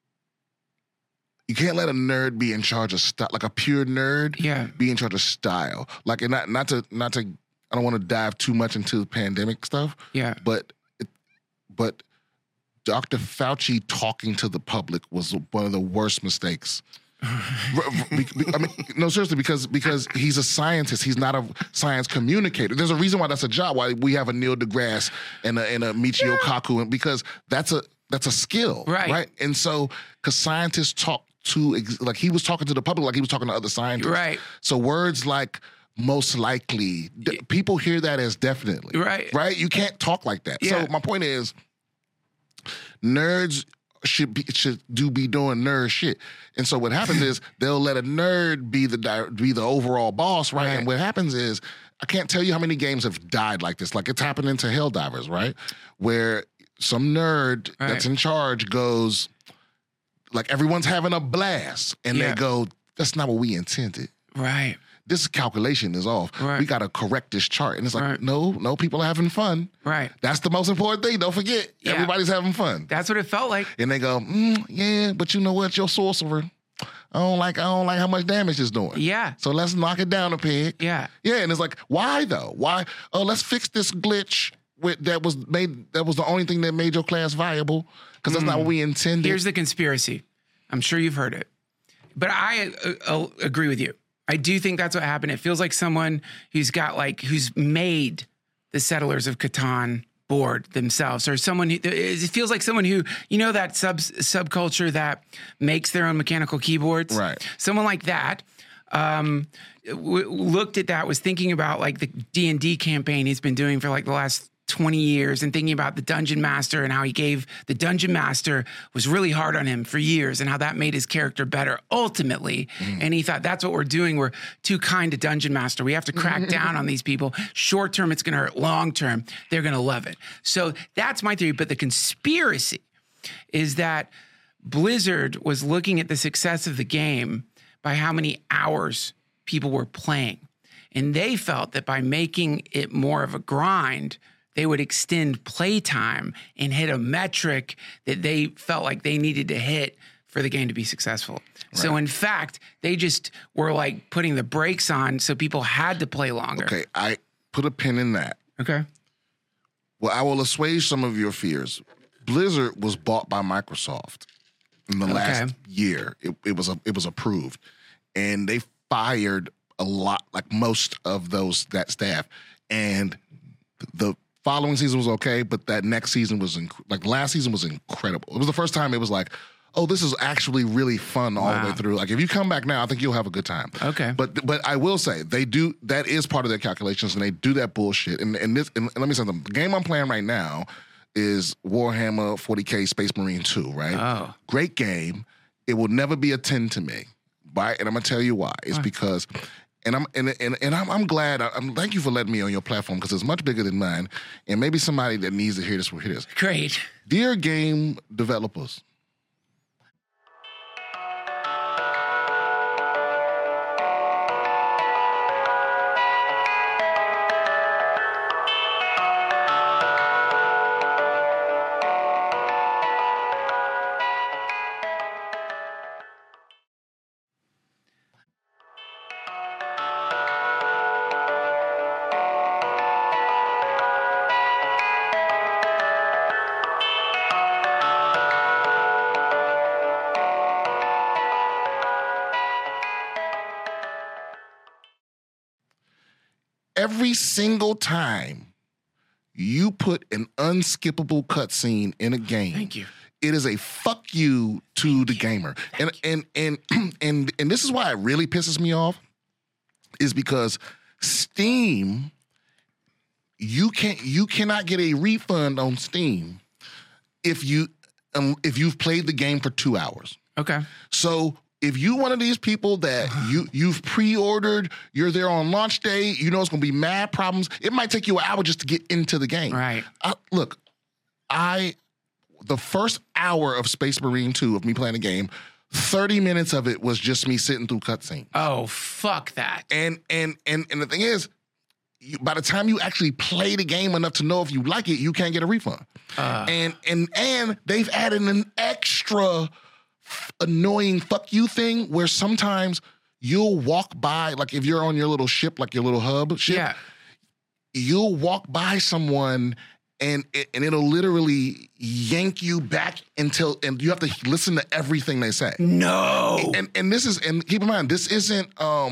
S2: You can't let a nerd be in charge of style, like a pure nerd.
S1: Yeah.
S2: Be in charge of style, like, and not to I don't want to dive too much into the pandemic stuff.
S1: Yeah.
S2: But Dr. Fauci talking to the public was one of the worst mistakes. I mean, no, seriously, because he's a scientist. He's not a science communicator. There's a reason why that's a job. Why we have a Neil deGrasse and a Michio Kaku, and because that's a skill, right? And so, because scientists talk to like he was talking to the public, like he was talking to other scientists,
S1: right?
S2: So words like most likely, people hear that as definitely, right? You can't talk like that.
S1: Yeah.
S2: So my point is, nerds should be doing nerd shit. And so what happens is they'll let a nerd be the overall boss, right? And what happens is, I can't tell you how many games have died like this. Like it's happening to Helldivers, right? Where some nerd that's in charge goes, like everyone's having a blast, and they go, "That's not what we intended."
S1: Right.
S2: This calculation is off.
S1: Right.
S2: We got to correct this chart. And it's like, no, people are having fun.
S1: Right.
S2: That's the most important thing. Don't forget, everybody's having fun.
S1: That's what it felt like.
S2: And they go, yeah, but you know what? Your sorcerer, I don't like how much damage it's doing.
S1: Yeah.
S2: So let's knock it down a peg.
S1: Yeah.
S2: Yeah, and it's like, why though? Why? Oh, let's fix this glitch that was the only thing that made your class viable, because that's not what we intended.
S1: Here's the conspiracy. I'm sure you've heard it, but I agree with you. I do think that's what happened. It feels like someone who's made the Settlers of Catan board themselves, or someone who, it feels like someone who, that subculture that makes their own mechanical keyboards.
S2: Right.
S1: Someone like that looked at that, was thinking about like the D&D campaign he's been doing for like the last 20 years, and thinking about the Dungeon Master and how he gave the Dungeon Master was really hard on him for years, and how that made his character better ultimately. And he thought, that's what we're doing. We're too kind to Dungeon Master. We have to crack down on these people. Short term, it's going to hurt. Long term, they're going to love it. So that's my theory. But the conspiracy is that Blizzard was looking at the success of the game by how many hours people were playing. And they felt that by making it more of a grind, they would extend playtime and hit a metric that they felt like they needed to hit for the game to be successful. Right. So in fact, they just were like putting the brakes on, so people had to play longer.
S2: Okay, I put a pin in that.
S1: Okay.
S2: Well, I will assuage some of your fears. Blizzard was bought by Microsoft in the last year. It was approved, and they fired a lot, like most of that staff, and the following season was okay, but that next season was last season was incredible. It was the first time it was like, oh, this is actually really fun all the way through. Like if you come back now, I think you'll have a good time.
S1: Okay.
S2: But I will say that is part of their calculations, and they do that bullshit. And let me say something. The game I'm playing right now is Warhammer 40K Space Marine 2, right?
S1: Oh.
S2: Great game. It will never be a 10 to me. Right? And I'm gonna tell you why. It's because I'm glad. Thank you for letting me on your platform, because it's much bigger than mine, and maybe somebody that needs to hear this will hear this.
S1: Great.
S2: Dear game developers, every single time you put an unskippable cutscene in a game,
S1: Thank you.
S2: It is a fuck you to the gamer. And this is why it really pisses me off, is because Steam, you cannot get a refund on Steam if you've played the game for 2 hours.
S1: Okay.
S2: So if you one of these people that you've pre-ordered, you're there on launch day, you know it's going to be mad problems. It might take you an hour just to get into the game.
S1: Right.
S2: The first hour of Space Marine 2 of me playing the game, 30 minutes of it was just me sitting through cutscenes.
S1: Oh, fuck that.
S2: And the thing is, by the time you actually play the game enough to know if you like it, you can't get a refund. And they've added an extra annoying fuck you thing where sometimes you'll walk by, like if you're on your little ship, like your little hub ship, you'll walk by someone and it'll literally yank you back and you have to listen to everything they say.
S1: No.
S2: And this is, and keep in mind, this isn't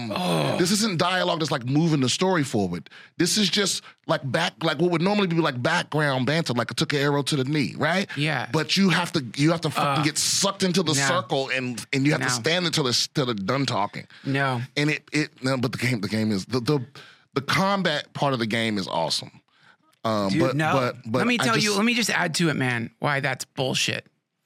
S2: dialogue that's like moving the story forward. This is just like what would normally be like background banter, like I took an arrow to the knee, right?
S1: Yeah.
S2: But you have to fucking get sucked into the circle and you have to stand until they're done talking.
S1: No.
S2: And but the game is the combat part of the game is awesome.
S1: Dude,
S2: but
S1: let me tell you, let me just add to it, man, why that's bullshit.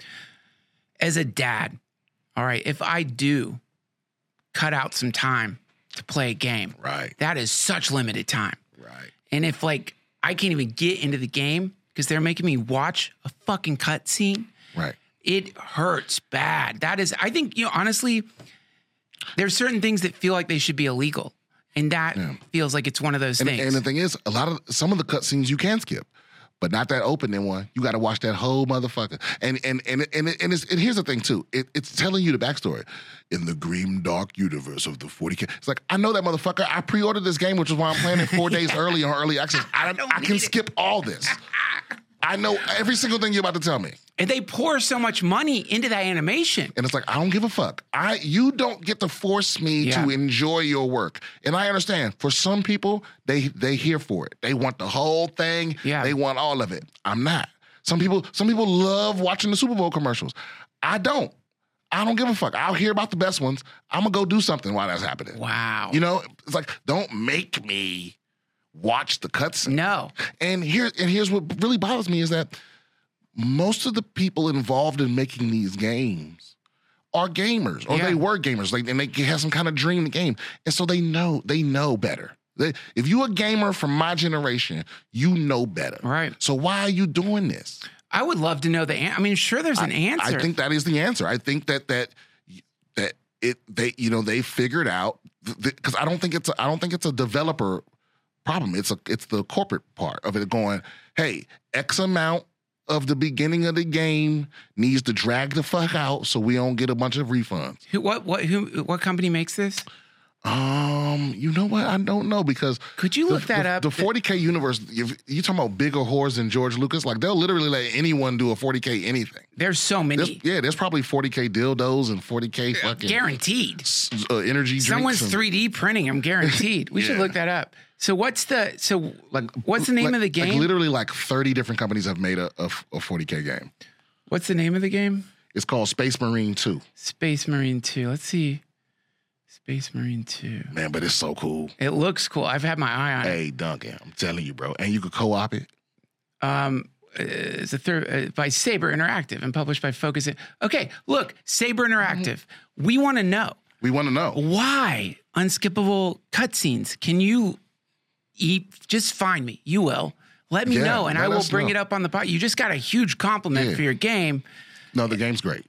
S1: As a dad, all right, if I do cut out some time to play a game,
S2: right,
S1: that is such limited time.
S2: Right.
S1: And if like I can't even get into the game because they're making me watch a fucking cutscene,
S2: right,
S1: it hurts bad. That is, I think, honestly, there's certain things that feel like they should be illegal. And that feels like it's one of those things.
S2: And the thing is, some of the cutscenes you can skip, but not that opening one. You got to watch that whole motherfucker. And here's the thing too. It's telling you the backstory. In the grim dark universe of the 40K. It's like, I know that motherfucker. I pre-ordered this game, which is why I'm playing it 4 days early on early access. I can skip all this. I know every single thing you're about to tell me.
S1: And they pour so much money into that animation.
S2: And it's like, I don't give a fuck. You don't get to force me to enjoy your work. And I understand, for some people, they here for it. They want the whole thing. Yeah. They want all of it. I'm not. Some people love watching the Super Bowl commercials. I don't give a fuck. I'll hear about the best ones. I'm going to go do something while that's happening.
S1: Wow.
S2: It's like, don't make me watch the cutscene.
S1: No.
S2: And here's what really bothers me is that most of the people involved in making these games are gamers, or they were gamers, and they have some kind of dream game, and so they know better. If you're a gamer from my generation, you know better, right? So why are you doing this?
S1: I would love to know the answer. I mean, sure, there's an answer.
S2: I think that is the answer. I think that they figured out, because I don't think it's a developer problem. It's the corporate part of it going, hey, X amount of the beginning of the game needs to drag the fuck out so we don't get a bunch of refunds.
S1: What company makes this?
S2: You know what? I don't know, because
S1: could you look that up?
S2: The 40K universe, you talking about bigger whores than George Lucas? Like, they'll literally let anyone do a 40K anything.
S1: There's so many.
S2: There's probably 40K dildos and 40K fucking
S1: guaranteed
S2: energy drinks.
S1: Someone's 3D printing them, guaranteed. We should look that up. So what's the name of the game?
S2: Like literally like 30 different companies have made a 40K game.
S1: What's the name of the game?
S2: It's called Space Marine 2.
S1: Space Marine 2. Let's see. Space Marine 2. Man,
S2: but it's so cool.
S1: It looks cool. I've had my eye on it.
S2: Hey, Duncan, I'm telling you, bro. And you could co-op it.
S1: It's by Saber Interactive and published by Focus. Okay, look, Saber Interactive. We want to know. Why unskippable cutscenes? Can you just find me? You will. Let me know, and I will bring it up on the pod. You just got a huge compliment for your game.
S2: No, the game's great.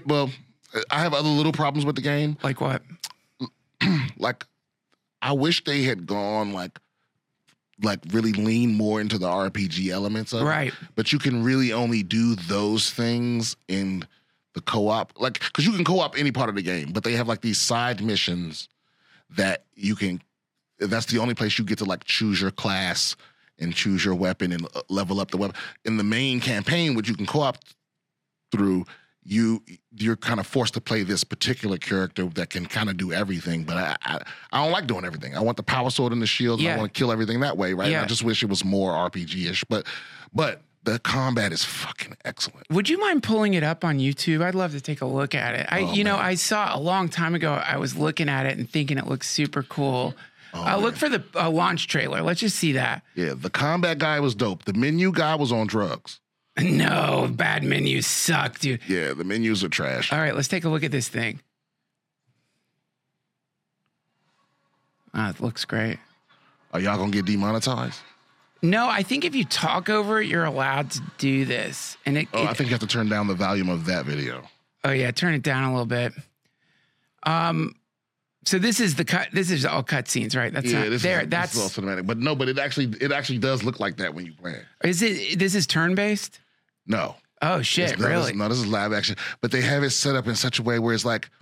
S2: I have other little problems with the game.
S1: Like what?
S2: Like, I wish they had gone like really lean more into the RPG elements of it. But you can really only do those things in the co-op. Like, because you can co-op any part of the game, but they have like these side missions that you can. That's the only place you get to like choose your class and choose your weapon and level up the weapon. In the main campaign, which you can co-op through, you're kind of forced to play this particular character that can kind of do everything. But I don't like doing everything. I want the power sword and the shield. And I want to kill everything that way, right? I just wish it was more RPG-ish. But the combat is fucking excellent.
S1: Would you mind pulling it up on YouTube? I'd love to take a look at it. I saw a long time ago, I was looking at it and thinking it looked super cool. Look for the launch trailer. Let's just see that.
S2: Yeah, the combat guy was dope. The menu guy was on drugs.
S1: No, bad menus suck, dude.
S2: Yeah, the menus are trash.
S1: All right, let's take a look at this thing. It looks great.
S2: Are y'all gonna get demonetized?
S1: No, I think if you talk over it, you're allowed to do this. And
S2: I think you have to turn down the volume of that video.
S1: Oh yeah, turn it down a little bit. So this is all cutscenes, right? That's
S2: all cinematic. But it actually does look like that when you play it.
S1: This is turn-based?
S2: No.
S1: Oh shit, really?
S2: This is live action. But they have it set up in such a way where it's like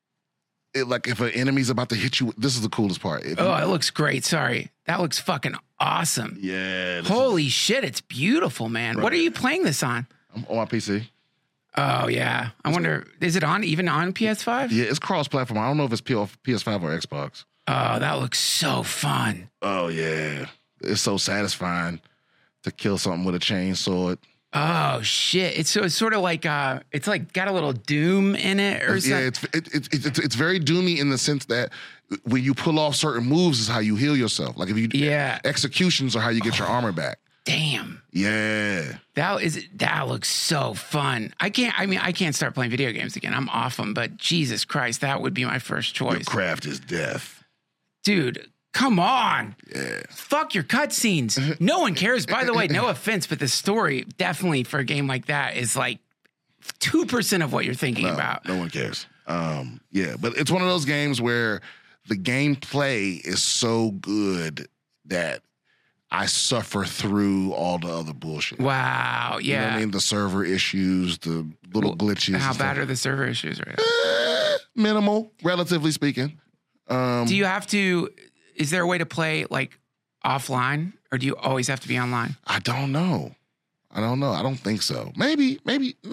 S2: if an enemy's about to hit you, this is the coolest part.
S1: It looks great. Sorry. That looks fucking awesome.
S2: Yeah.
S1: Holy shit, it's beautiful, man.
S2: Right.
S1: What are you playing this on?
S2: I'm on my PC.
S1: Oh, yeah. I wonder, is it even on PS5?
S2: Yeah, it's cross-platform. I don't know if it's PS5 or Xbox.
S1: Oh, that looks so fun.
S2: Oh, yeah. It's so satisfying to kill something with a chainsaw.
S1: Oh shit! It's sort of like it's like got a little Doom in it or something.
S2: Yeah, it's very Doomy in the sense that when you pull off certain moves is how you heal yourself. Like if you executions are how you get your armor back.
S1: Damn.
S2: Yeah.
S1: That looks so fun. I can't start playing video games again. I'm off them, but Jesus Christ, that would be my first choice.
S2: Your craft is death.
S1: Dude, come on.
S2: Yeah.
S1: Fuck your cutscenes. No one cares. By the way, no offense, but the story definitely for a game like that is like 2% of what you're thinking about.
S2: No one cares. Yeah, but it's one of those games where the gameplay is so good that I suffer through all the other bullshit.
S1: Wow. Yeah.
S2: You know what I mean? The server issues, the little glitches.
S1: How bad are the server issues right now?
S2: Minimal, relatively speaking.
S1: Do you have to, is there a way to play like offline or do you always have to be online?
S2: I don't know. I don't think so. Maybe,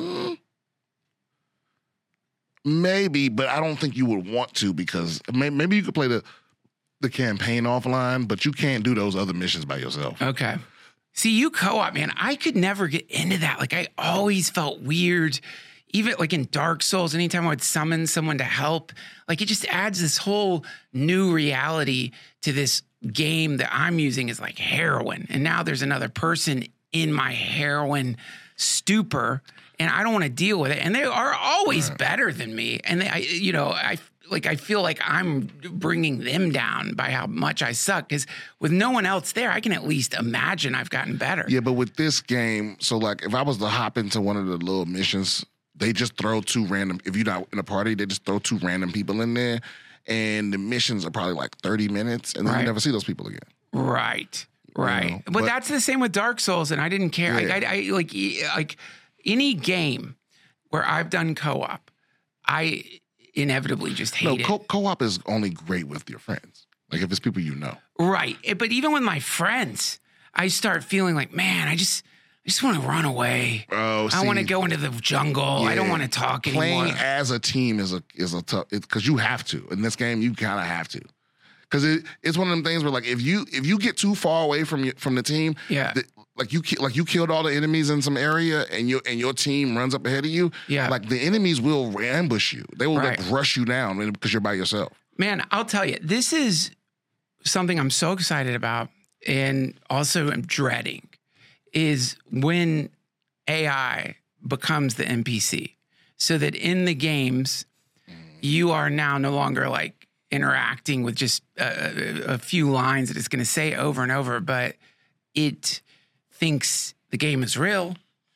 S2: but I don't think you would want to because maybe you could play the campaign offline, but you can't do those other missions by yourself.
S1: Okay. See, you co-op, man, I could never get into that. Like I always felt weird. Even like in Dark Souls, anytime I would summon someone to help, like it just adds this whole new reality to this game that I'm using is like heroin. And now there's another person in my heroin stupor and I don't want to deal with it. And they are always better than me. And I feel like I'm bringing them down by how much I suck. Because with no one else there, I can at least imagine I've gotten better.
S2: Yeah, but with this game, so like if I was to hop into one of the little missions, they just throw two random, if you're not in a party, they just throw two random people in there. And the missions are probably like 30 minutes. And then you never see those people again.
S1: Right.
S2: You know,
S1: but that's the same with Dark Souls. And I didn't care.
S2: Yeah.
S1: I like any game where I've done co-op, I inevitably just hate it.
S2: Co-op is only great with your friends. Like if it's people you know.
S1: Right. But even with my friends, I start feeling like, man, I just want to run away.
S2: Oh,
S1: I want to go into the jungle.
S2: Yeah.
S1: I don't want to talk anymore.
S2: Playing as a team is a tough, because you have to. In this game, you kind of have to. Because it's one of them things where like if you get too far away from the team, like you killed all the enemies in some area and your team runs up ahead of you, like the enemies will ambush you. They will like rush you down because you're by yourself.
S1: Man, I'll tell you, this is something I'm so excited about and also I'm dreading is when AI becomes the NPC so that in the games you are now no longer like interacting with just a few lines that it's going to say over and over, but it thinks the game is real.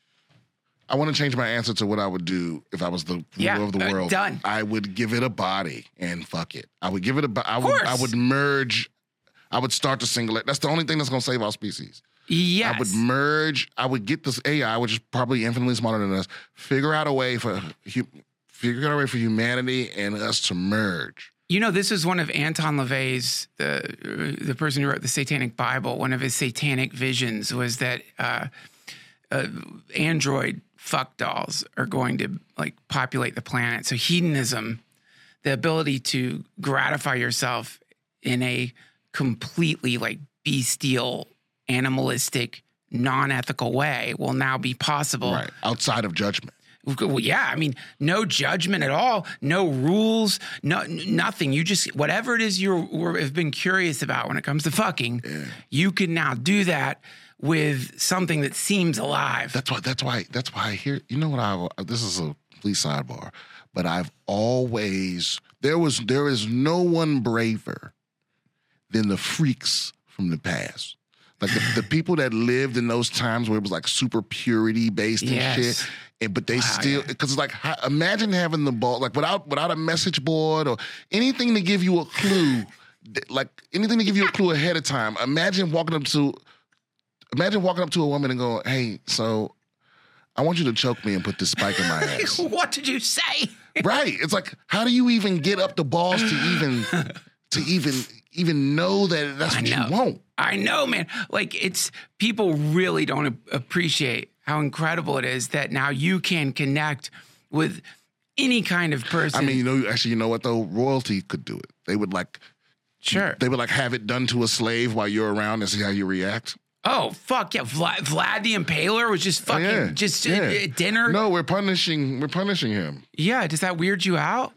S2: I want to change my answer to what I would do if I was the ruler of the world.
S1: Done.
S2: I would give it a body and fuck it. I would give it I would merge. I would start the singular. That's the only thing that's going to save our species.
S1: Yes.
S2: I would merge. I would get this AI, which is probably infinitely smarter than us, figure out a way for humanity and us to merge.
S1: You know, this is one of Anton LaVey's, the person who wrote the Satanic Bible. One of his satanic visions was that android fuck dolls are going to like populate the planet. So hedonism, the ability to gratify yourself in a completely like bestial, animalistic, non-ethical way will now be possible.
S2: Right. Outside of judgment.
S1: Well, yeah, I mean, no judgment at all, no rules, nothing. You just, whatever it is have been curious about when it comes to fucking, you can now do that with something that seems alive.
S2: That's why I hear, you know what, this is a complete sidebar, but I've always, there is no one braver than the freaks from the past. Like the people that lived in those times where it was like super purity based and shit. But they still, because it's like, imagine having the ball, like without a message board or anything to give you a clue, like anything to give you a clue ahead of time. Imagine walking up to a woman and going, "Hey, so I want you to choke me and put this spike in my ass."
S1: What did you say?
S2: Right. It's like, how do you even get up the balls to even know that that's what you want?
S1: I know, man. Like people really don't appreciate how incredible it is that now you can connect with any kind of person.
S2: I mean, you know what though? Royalty could do it. They would
S1: sure.
S2: They would have it done to a slave while you're around and see how you react.
S1: Oh, fuck yeah. Vlad the Impaler was just fucking dinner.
S2: No, we're punishing him.
S1: Yeah. Does that weird you out?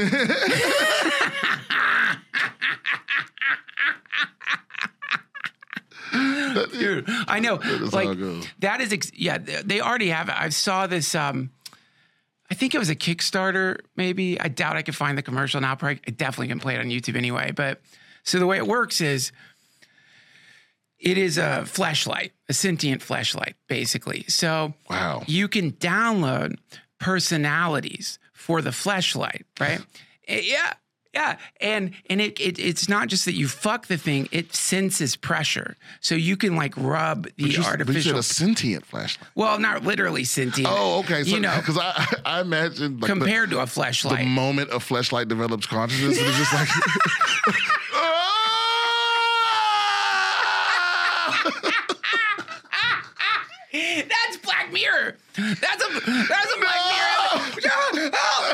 S1: Dude, I know. Like that is, they already have it. I saw this. I think it was a Kickstarter. Maybe I doubt I could find the commercial now. I definitely can play it on YouTube anyway. But so the way it works is, it is a fleshlight, a sentient fleshlight, basically. So
S2: wow,
S1: you can download personalities for the fleshlight, right? Yeah. And it's not just that you fuck the thing; it senses pressure, so you can rub the artificial.
S2: But you said a sentient flashlight.
S1: Well, not literally sentient.
S2: Oh, okay. So, because I imagine
S1: compared to a fleshlight,
S2: the moment a fleshlight develops consciousness, it's just like.
S1: That's Black Mirror. That's a Black Mirror.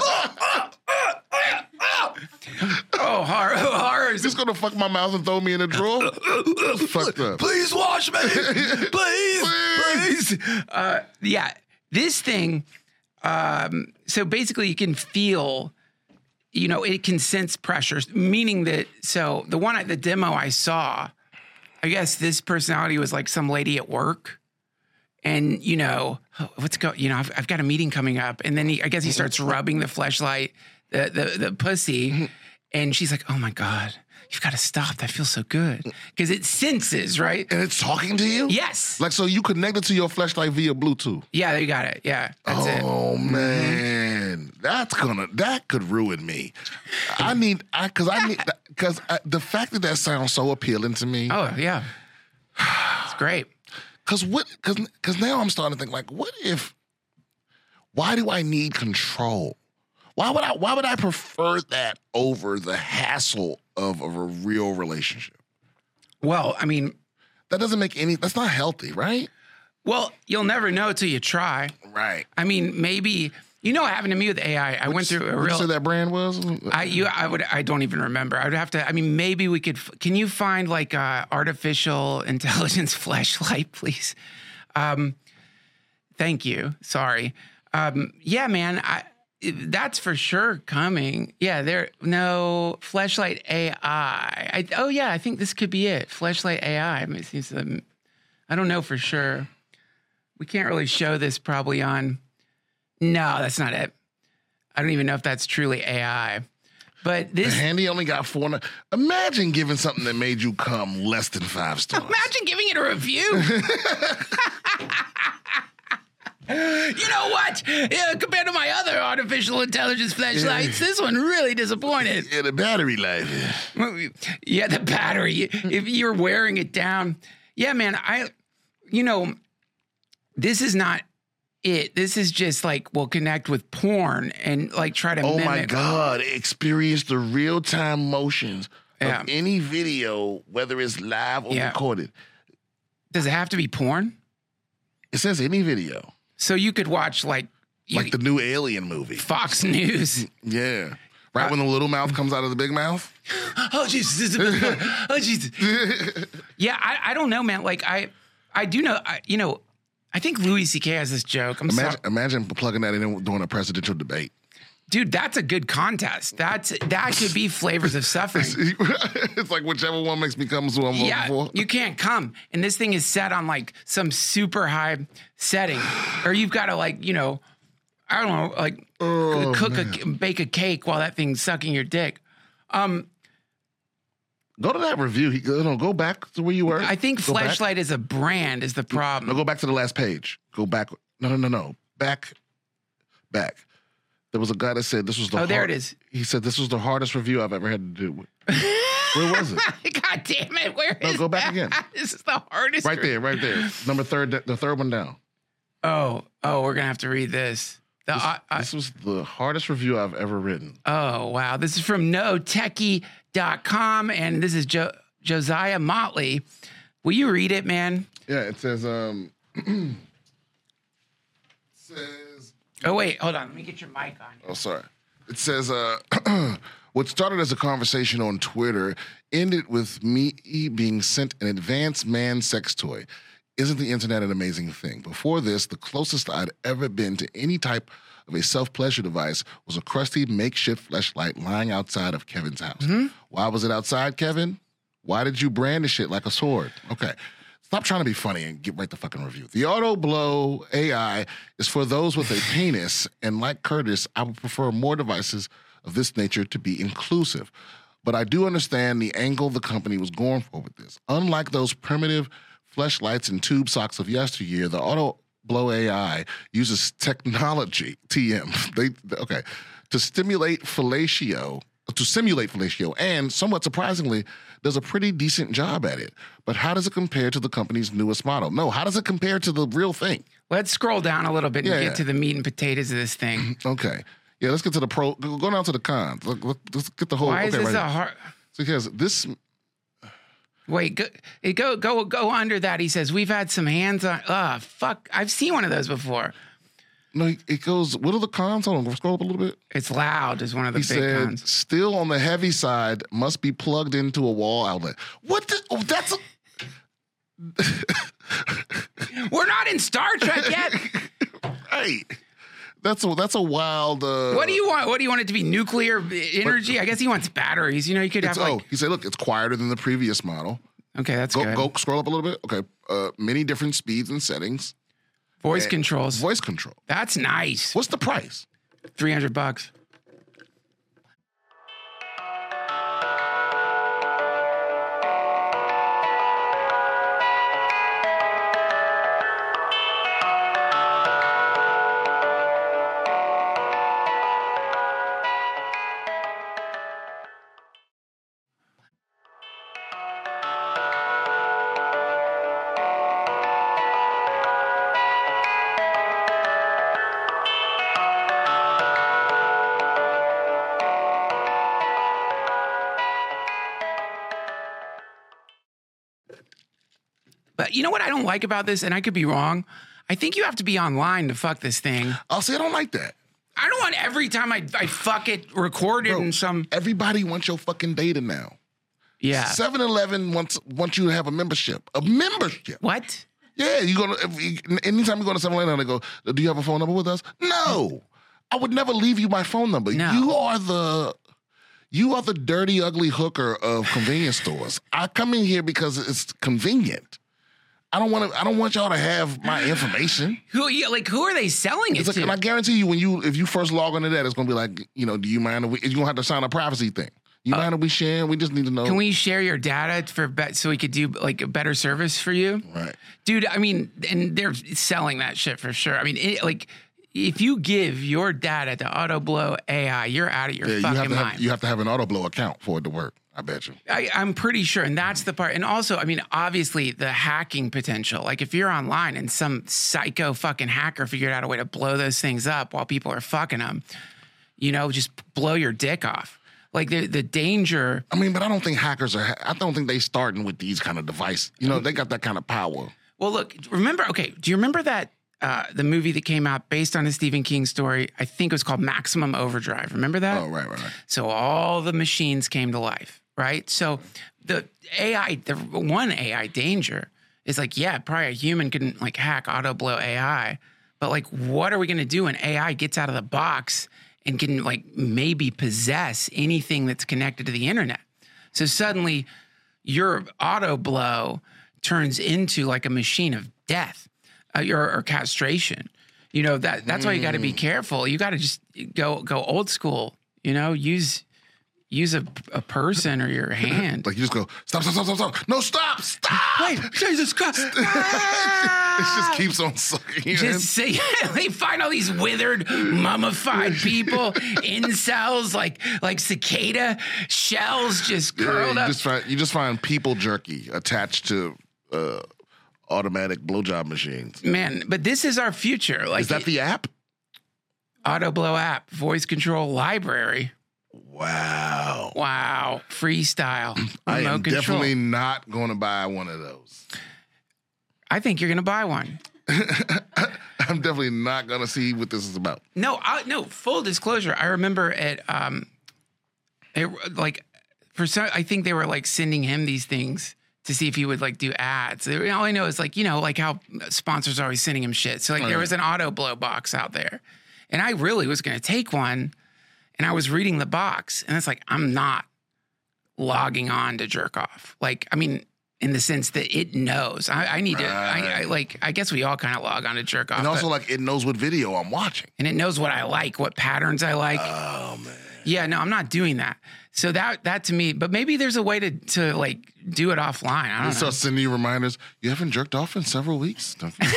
S1: Oh, horrors.
S2: Just gonna fuck my mouth and throw me in a drawer? That's fucked up.
S1: Please wash me. Please. Yeah, this thing, so basically you can feel, it can sense pressures, meaning that, so the one at the demo I saw, I guess this personality was like some lady at work. And, I've got a meeting coming up. And then I guess he starts rubbing the fleshlight, the pussy. And she's like, oh, my God, you've got to stop. That feels so good. Because it senses, right?
S2: And it's talking to you?
S1: Yes.
S2: So you connected to your fleshlight via Bluetooth?
S1: Yeah, you got it. Yeah, that's it.
S2: Oh, man. That could ruin me. Because the fact that sounds so appealing to me.
S1: Oh, yeah. It's great.
S2: Because now I'm starting to think why do I need control? Why would I prefer that over the hassle of a real relationship?
S1: Well, I mean,
S2: that's not healthy, right?
S1: Well, you'll never know till you try.
S2: Right.
S1: I mean, maybe, what happened to me with AI? I went through a real.
S2: What you say that brand was?
S1: I don't even remember. I would have to, maybe we could, can you find artificial intelligence fleshlight, please? Thank you. Sorry. Yeah, man, that's for sure coming. Yeah, fleshlight AI. I think this could be it. Fleshlight AI. I don't know for sure. We can't really show this probably on. No, that's not it. I don't even know if that's truly AI. But this.
S2: The Handy only got 4. Imagine giving something that made you come less than 5 stars.
S1: Imagine giving it a review. You know what? Compared to my other artificial intelligence flashlights, this one really disappointed.
S2: Yeah, the battery life.
S1: Yeah, the battery. If you're wearing it down. Yeah, man, this is not it. This is just we'll connect with porn and try to mimic.
S2: Oh my God, experience the real-time motions of any video, whether it's live or recorded.
S1: Does it have to be porn?
S2: It says any video.
S1: So you could watch
S2: the new Alien movie.
S1: Fox News.
S2: Yeah. Right when the little mouth comes out of the big mouth.
S1: Oh, Jesus. Oh, Jesus. Yeah, I don't know, man. I do know, I think Louis C.K. has this joke.
S2: Imagine plugging that in and doing a presidential debate.
S1: Dude, that's a good contest. That could be flavors of suffering.
S2: It's whichever one makes me come is who I'm voting for.
S1: You can't come. And this thing is set on some super high setting. Or you've got to I don't know, bake a cake while that thing's sucking your dick. Go
S2: to that review. Go back to where you were.
S1: I think Fleshlight is a brand is the problem.
S2: No, go back to the last page. Go back. No. Back. There was a guy that said this was the
S1: there it is.
S2: He said this was the hardest review I've ever had to do. Where was it?
S1: God damn it. Where is
S2: go back again.
S1: This is the hardest.
S2: Right there. The third one down.
S1: Oh, we're going to have to read this.
S2: This was the hardest review I've ever written.
S1: Oh, wow. This is from notechie.com, and this is Josiah Motley. Will you read it, man?
S2: Yeah, it says.
S1: Oh wait, hold on. Let me get your mic on.
S2: Oh, sorry. It says, what started as a conversation on Twitter ended with me being sent an advanced man sex toy. Isn't the internet an amazing thing? Before this, the closest I'd ever been to any type of a self-pleasure device was a crusty makeshift fleshlight lying outside of Kevin's house. Why was it outside, Kevin? Why did you brandish it like a sword? Okay. Stop trying to be funny and write the fucking review. The Auto Blow AI is for those with a penis, and like Curtis, I would prefer more devices of this nature to be inclusive. But I do understand the angle the company was going for with this. Unlike those primitive fleshlights and tube socks of yesteryear, the Auto Blow AI uses technology, TM, to simulate fellatio, and somewhat surprisingly, does a pretty decent job at it. But how does it compare to the company's newest model? No, how does it compare to the real thing?
S1: Let's scroll down a little bit and get to the meat and potatoes of this thing.
S2: Okay. Yeah, let's get to the pro. Go down to the cons. Let's get the whole.
S1: Why is this
S2: right
S1: a hard?
S2: Because this.
S1: Wait, go under that. He says we've had some hands-on. Fuck! I've seen one of those before.
S2: No, it goes. What are the cons? Hold on, scroll up a little bit.
S1: It's loud. Is one of the
S2: He
S1: big
S2: said,
S1: cons.
S2: still on the heavy side, must be plugged into a wall outlet. What? That's a.
S1: We're not in Star Trek yet.
S2: Right. That's a wild.
S1: What do you want? What do you want it to be? Nuclear energy? I guess he wants batteries. You know, you could have
S2: he said, look, it's quieter than the previous model.
S1: Okay, that's good.
S2: Go scroll up a little bit. Okay, many different speeds and settings.
S1: Voice controls.
S2: Voice control.
S1: That's nice.
S2: What's the price?
S1: $300. But you know what I don't like about this, and I could be wrong. I think you have to be online to fuck this thing.
S2: I'll say I don't like that.
S1: I don't want every time I fuck it recorded in some.
S2: Everybody wants your fucking data now.
S1: Yeah.
S2: 7-Eleven wants you to have a membership. A membership.
S1: What?
S2: Yeah, anytime you go to 7-Eleven, they go, do you have a phone number with us? No. I would never leave you my phone number.
S1: No.
S2: You are the dirty, ugly hooker of convenience stores. I come in here because it's convenient. I don't want y'all to have my information.
S1: Who are they selling it to?
S2: And I guarantee you, if you first log into that, it's gonna be like, do you mind? You're gonna have to sign a privacy thing. You mind if we share? We just need to know.
S1: Can we share your data so we could do like a better service for you?
S2: Right,
S1: dude. I mean, and they're selling that shit for sure. I mean, if you give your data to Auto Blow AI, you're out of your fucking mind.
S2: You have to have an Auto Blow account for it to work. I bet you.
S1: I'm pretty sure. And that's the part. And also, I mean, obviously the hacking potential. Like if you're online and some psycho fucking hacker figured out a way to blow those things up while people are fucking them, just blow your dick off. Like the danger.
S2: I mean, but I don't think hackers I don't think they starting with these kind of devices. They got that kind of power.
S1: Well, look, do you remember that the movie that came out based on a Stephen King story? I think it was called Maximum Overdrive. Remember that?
S2: Oh, right.
S1: So all the machines came to life. Right. So the one AI danger is like, yeah, probably a human couldn't like hack Auto Blow AI. But like, what are we going to do when AI gets out of the box and can like maybe possess anything that's connected to the internet? So suddenly your Auto Blow turns into like a machine of death or castration. That's why you got to be careful. You got to just go old school, use a person or your hand.
S2: Like you just go, stop. No, stop.
S1: Wait, Jesus Christ.
S2: It just keeps on sucking.
S1: Just say, they find all these withered, mummified people, incels, like cicada shells just curled up.
S2: You just find people jerky attached to automatic blowjob machines.
S1: Man, but this is our future. Like,
S2: is that the app?
S1: Auto Blow app, voice control library.
S2: Wow.
S1: Wow. Freestyle.
S2: I
S1: Remote
S2: am
S1: control.
S2: definitely not going to buy one of those.
S1: I think you're going to buy one.
S2: I'm definitely not going to see what this is about.
S1: No, no. Full disclosure. I remember at I think they were like sending him these things to see if he would like do ads. All I know is like like how sponsors are always sending him shit. So like there was an auto blow box out there, and I really was going to take one, and I was reading the box, and it's like I'm not logging on to jerk off. Like I mean. In the sense that it knows. I need to, I guess we all kind of log on to jerk off.
S2: And also, like, it knows what video I'm watching.
S1: And it knows what I like, what patterns I like.
S2: Oh, man.
S1: Yeah, no, I'm not doing that. So that to me, but maybe there's a way to like do it offline. I don't know.
S2: Start sending you reminders. You haven't jerked off in several weeks. Don't you?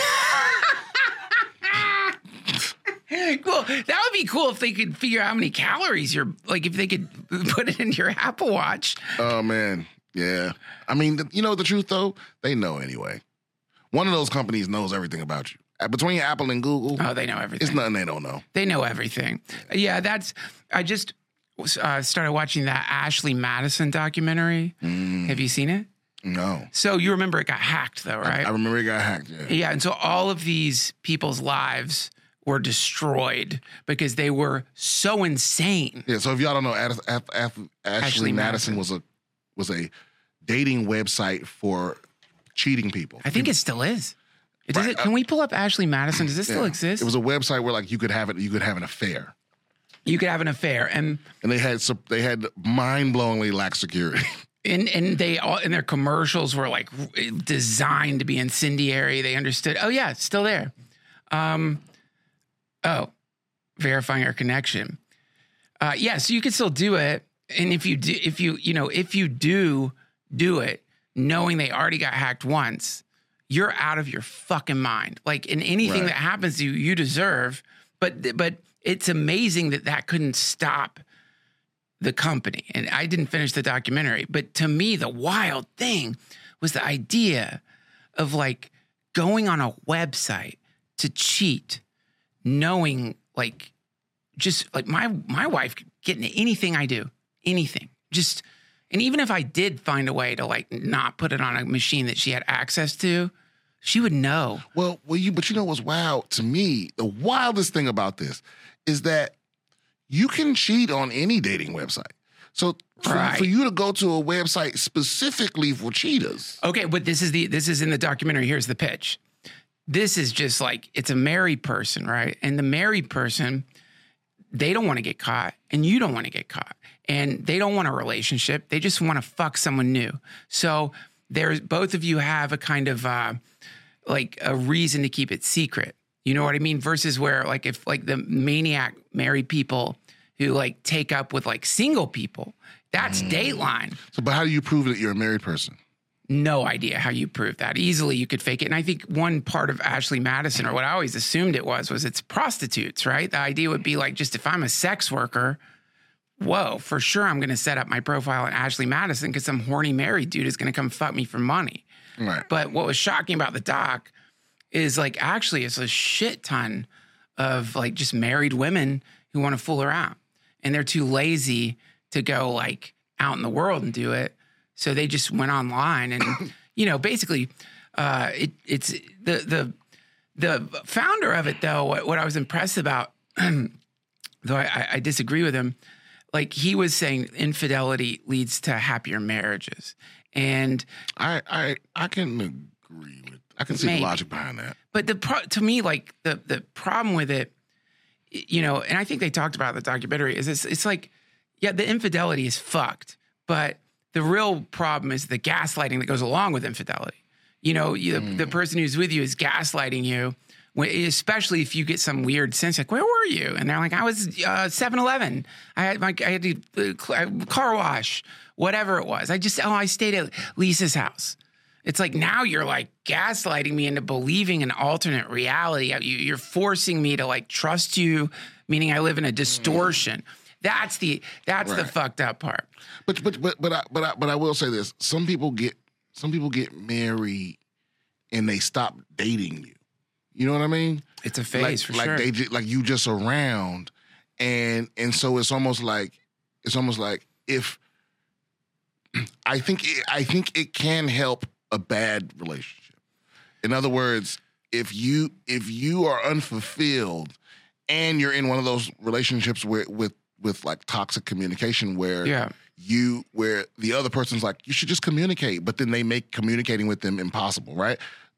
S1: Well, that would be cool if they could figure out how many calories you're, like if they could put it in your Apple Watch.
S2: Oh, man. Yeah. I mean, the truth, though, they know anyway. One of those companies knows everything about you. Between Apple and Google.
S1: Oh, they know everything.
S2: It's nothing they don't know.
S1: They know everything. Yeah, I just started watching that Ashley Madison documentary. Have you seen it?
S2: No.
S1: So you remember it got hacked, though, right?
S2: I remember it got hacked, yeah.
S1: Yeah, and so all of these people's lives were destroyed because they were so insane.
S2: Yeah, so if y'all don't know, Ashley Madison was a dating website for cheating people.
S1: I think it still is. Can we pull up Ashley Madison? Does this still exist?
S2: It was a website where like you could have an affair.
S1: You could have an affair, and
S2: they had mind-blowingly lax security.
S1: And their commercials were like designed to be incendiary. They understood. Oh yeah, it's still there. Verifying our connection. Yeah, so you could still do it. And if you do it, knowing they already got hacked once, you're out of your fucking mind. Like in anything that happens to you, you deserve. But it's amazing that couldn't stop the company. And I didn't finish the documentary. But to me, the wild thing was the idea of like going on a website to cheat, knowing like just like my wife could get into anything I do. Anything. Just, and even if I did find a way to like not put it on a machine that she had access to, she would know.
S2: But you know what's wild to me? The wildest thing about this is that you can cheat on any dating website. So for you to go to a website specifically for cheaters.
S1: Okay, but this is in the documentary. Here's the pitch. This is just like, it's a married person, right? And the married person, they don't want to get caught and you don't want to get caught. And they don't want a relationship. They just want to fuck someone new. So both of you have a kind of like a reason to keep it secret. You know what I mean? Versus where like if like the maniac married people who like take up with like single people, that's Dateline.
S2: So, but how do you prove that you're a married person?
S1: No idea how you prove that. Easily you could fake it. And I think one part of Ashley Madison, or what I always assumed it was it's prostitutes, right? The idea would be like, just if I'm a sex worker, whoa, for sure I'm going to set up my profile on Ashley Madison because some horny married dude is going to come fuck me for money.
S2: Right.
S1: But what was shocking about the doc is like, actually it's a shit ton of like just married women who want to fool around. And they're too lazy to go like out in the world and do it. So they just went online and, basically it's the founder of it though, what I was impressed about, though I disagree with him, like he was saying infidelity leads to happier marriages. And
S2: I can agree with, I can see the logic behind that.
S1: But to me, like the problem with it, and I think they talked about the documentary is it's like, yeah, the infidelity is fucked, but the real problem is the gaslighting that goes along with infidelity. The person who's with you is gaslighting you, especially if you get some weird sense like, where were you? And they're like, I was 7-Eleven. I had to car wash, whatever it was. I stayed at Lisa's house. It's like now you're like gaslighting me into believing an alternate reality. You're forcing me to like trust you, meaning I live in a distortion. That's the fucked up part.
S2: But I will say this: some people get married and they stop dating you. You know what I mean?
S1: It's a phase for sure.
S2: Like you just around, and so it's almost like it's almost like if I think it can help a bad relationship. In other words, if you are unfulfilled and you're in one of those relationships with like toxic communication where where the other person's like, you should just communicate, but then they make communicating with them impossible, right?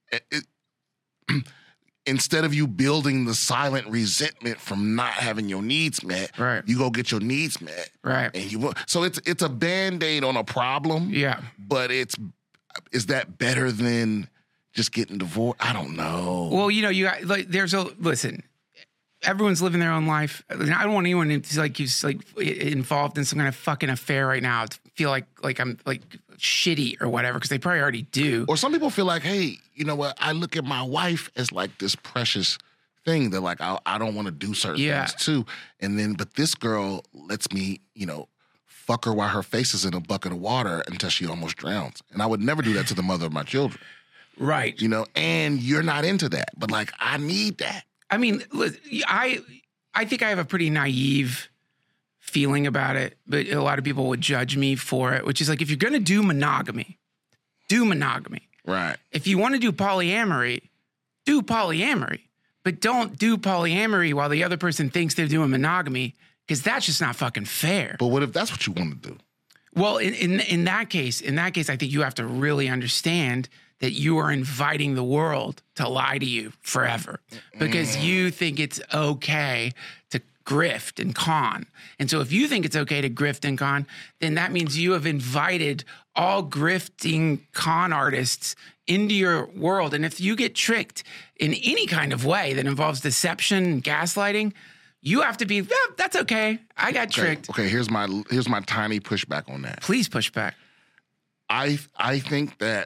S2: Instead of you building the silent resentment from not having your needs met,
S1: right,
S2: you go get your needs met,
S1: right?
S2: And so it's a Band-Aid on a problem, but is that better than just getting divorced? I don't know.
S1: Well, you got, like, listen. Everyone's living their own life. I don't want anyone who's involved in some kind of fucking affair right now to feel like I'm like shitty or whatever, because they probably already do.
S2: Or some people feel like, hey, you know what? I look at my wife as like this precious thing that like I don't want to do certain things too. But this girl lets me, fuck her while her face is in a bucket of water until she almost drowns. And I would never do that to the mother of my children.
S1: Right.
S2: And you're not into that. But like, I need that.
S1: I mean, I think I have a pretty naive feeling about it, but a lot of people would judge me for it, which is like, if you're going to do monogamy, do monogamy.
S2: Right.
S1: If you want to do polyamory, do polyamory, but don't do polyamory while the other person thinks they're doing monogamy, because that's just not fucking fair.
S2: But what if that's what you want to do?
S1: Well, in that case, I think you have to really understand that you are inviting the world to lie to you forever because you think it's okay to grift and con. And so if you think it's okay to grift and con, then that means you have invited all grifting con artists into your world. And if you get tricked in any kind of way that involves deception and gaslighting, you have to be, that's okay. I got tricked.
S2: Okay, here's my tiny pushback on that.
S1: Please push back.
S2: I think that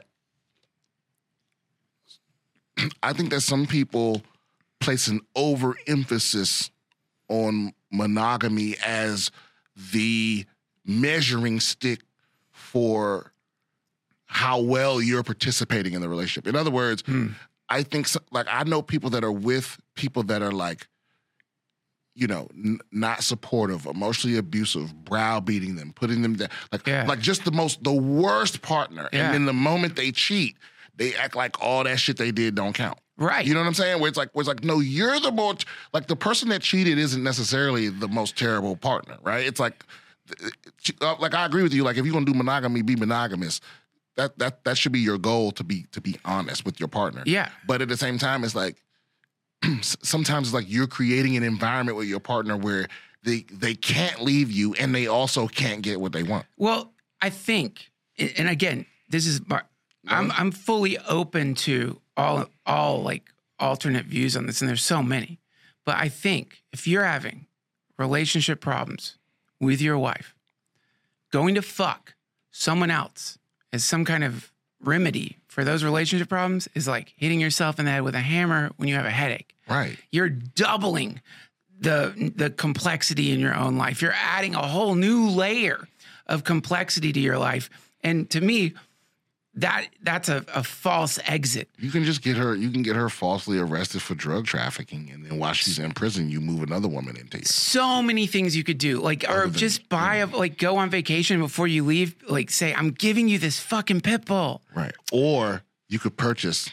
S2: some people place an overemphasis on monogamy as the measuring stick for how well you're participating in the relationship. In other words, I think I know people that are with people that are like, not supportive, emotionally abusive, browbeating them, putting them down, like just the worst partner.
S1: Yeah.
S2: And then the moment they cheat, they act like all that shit they did don't count.
S1: Right.
S2: You know what I'm saying? Where it's like, no, you're the more, like the person that cheated isn't necessarily the most terrible partner, right? It's like I agree with you. Like if you're going to do monogamy, be monogamous. That should be your goal, to be honest with your partner.
S1: Yeah.
S2: But at the same time, it's like, sometimes it's like you're creating an environment with your partner where they can't leave you and they also can't get what they want.
S1: Well, I think, and again, this is, I'm fully open to all like alternate views on this, and there's so many. But I think if you're having relationship problems with your wife, going to fuck someone else as some kind of remedy for those relationship problems is like hitting yourself in the head with a hammer when you have a headache.
S2: Right.
S1: You're doubling the complexity in your own life. You're adding a whole new layer of complexity to your life. And to me, that's a false exit.
S2: You can just get her falsely arrested for drug trafficking, and then while she's in prison, you move another woman into you.
S1: So many things you could do, like, or just go on vacation before you leave, like say, I'm giving you this fucking pit bull.
S2: Right. Or you could purchase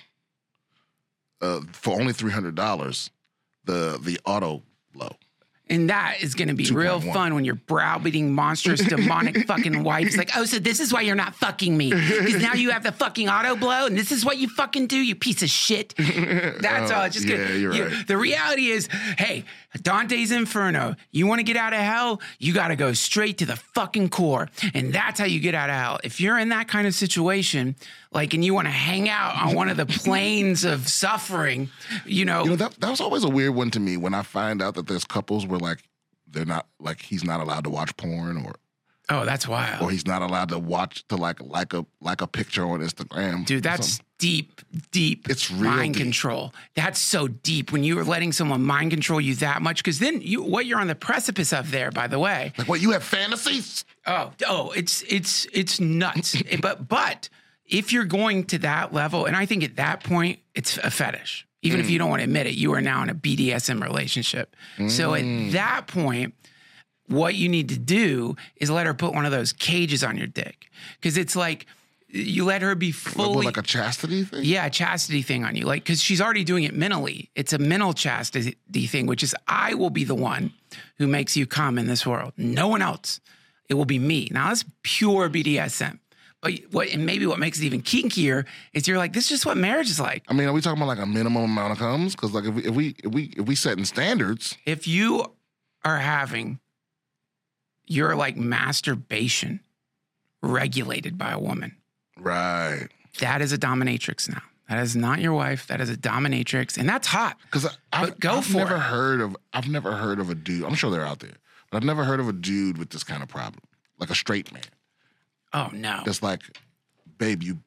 S2: for only $300 the auto blow.
S1: And that is going to be real fun when you're browbeating monstrous, demonic fucking wives. Like, oh, so this is why you're not fucking me. Because now you have the fucking auto blow and this is what you fucking do, you piece of shit. That's all. It's just good.
S2: You're right.
S1: The reality is, hey, Dante's Inferno, you want to get out of hell? You got to go straight to the fucking core. And that's how you get out of hell. If you're in that kind of situation, like, and you want to hang out on one of the planes of suffering,
S2: that was always a weird one to me when I find out that there's couples where like they're not, like, he's not allowed to watch porn, or
S1: that's wild,
S2: or he's not allowed to watch like a picture on Instagram.
S1: Dude, that's deep.
S2: It's real
S1: mind
S2: deep.
S1: Control. That's so deep when you are letting someone mind control you that much, because then what you're on the precipice of there, by the way.
S2: Like, what, you have fantasies?
S1: Oh, it's nuts. But if you're going to that level, and I think at that point, it's a fetish. Even if you don't want to admit it, you are now in a BDSM relationship. So at that point, what you need to do is let her put one of those cages on your dick. Because it's like you let her be fully...
S2: Like a chastity thing?
S1: Yeah, a chastity thing on you. Like, because she's already doing it mentally. It's a mental chastity thing, which is I will be the one who makes you come in this world. No one else. It will be me. Now, that's pure BDSM. But and maybe what makes it even kinkier is you're like, this is just what marriage is like.
S2: I mean, are we talking about like a minimum amount of comes? Because like if we setting standards,
S1: if you are having your like masturbation regulated by a woman,
S2: right?
S1: That is a dominatrix now. That is not your wife. That is a dominatrix, and that's hot.
S2: Because I've never heard of a dude. I'm sure they're out there, but I've never heard of a dude with this kind of problem, like a straight man.
S1: Oh no!
S2: That's like, babe, you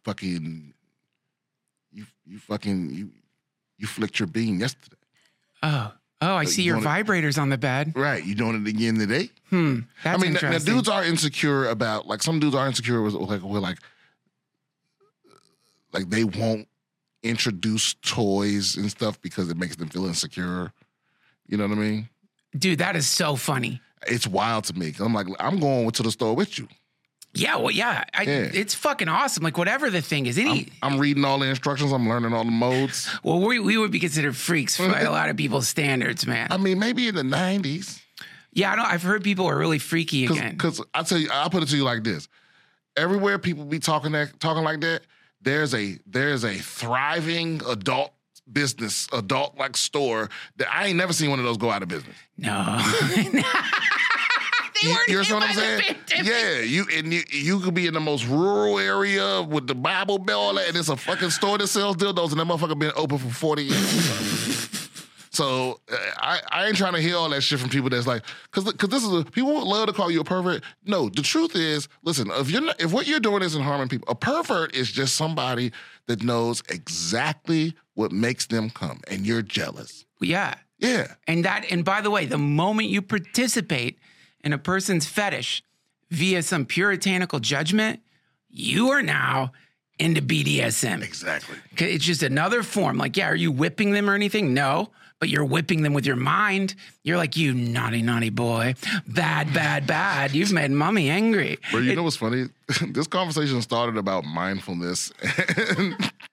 S2: flicked your bean yesterday.
S1: Oh, I see your vibrators on the bed.
S2: Right, you doing it again today?
S1: That's interesting.
S2: Now dudes are insecure about some dudes are insecure with like they won't introduce toys and stuff because it makes them feel insecure. You know what I mean?
S1: Dude, that is so funny.
S2: It's wild to me. 'Cause I'm like, I'm going to the store with you.
S1: Yeah, well, yeah. It's fucking awesome. Like, whatever the thing is.
S2: I'm reading all the instructions. I'm learning all the modes.
S1: Well, we would be considered freaks by a lot of people's standards, man.
S2: I mean, maybe in the 90s.
S1: Yeah, I've heard people are really freaky again.
S2: Because I'll tell you, I'll put it to you like this. Everywhere people be talking like that, there's a thriving adult business, adult like store that I ain't never seen one of those go out of business.
S1: No.
S2: You know what I'm saying? Yeah, you could be in the most rural area with the Bible Belt, and it's a fucking store that sells dildos, and that motherfucker been open for 40 years. So I ain't trying to hear all that shit from people that's like, because this is people would love to call you a pervert. No, the truth is, listen, if what you're doing isn't harming people, a pervert is just somebody that knows exactly what makes them come, and you're jealous.
S1: Yeah.
S2: Yeah.
S1: And by the way, the moment you participate in a person's fetish via some puritanical judgment, you are now into BDSM.
S2: Exactly.
S1: It's just another form. Like, yeah, are you whipping them or anything? No, but you're whipping them with your mind. You're like, you naughty, naughty boy. Bad, bad, bad. You've made mommy angry.
S2: But you know what's funny? This conversation started about mindfulness and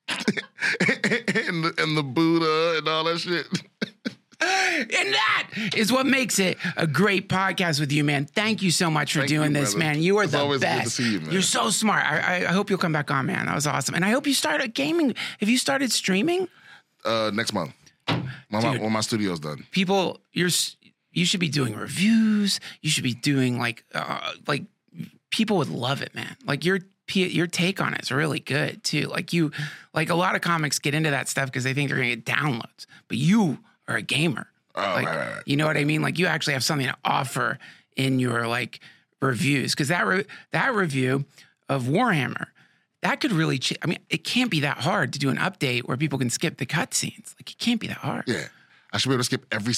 S2: the Buddha and all that shit.
S1: And that is what makes it a great podcast with you, man. Thank you so much for doing this, man. You are the best. Good to see you, man. You're so smart. I hope you'll come back on, man. That was awesome. And I hope you start gaming. Have you started streaming?
S2: Next month. When my studio's done.
S1: People, you should be doing reviews. You should be doing like people would love it, man. Like your take on it is really good too. Like a lot of comics get into that stuff because they think they're gonna get downloads, but you are a gamer.
S2: Oh, right.
S1: You know what I mean? Like you actually have something to offer in your like reviews. Because that review of Warhammer, that could really, I mean, it can't be that hard to do an update where people can skip the cutscenes. Like it can't be that hard.
S2: Yeah. I should be able to skip every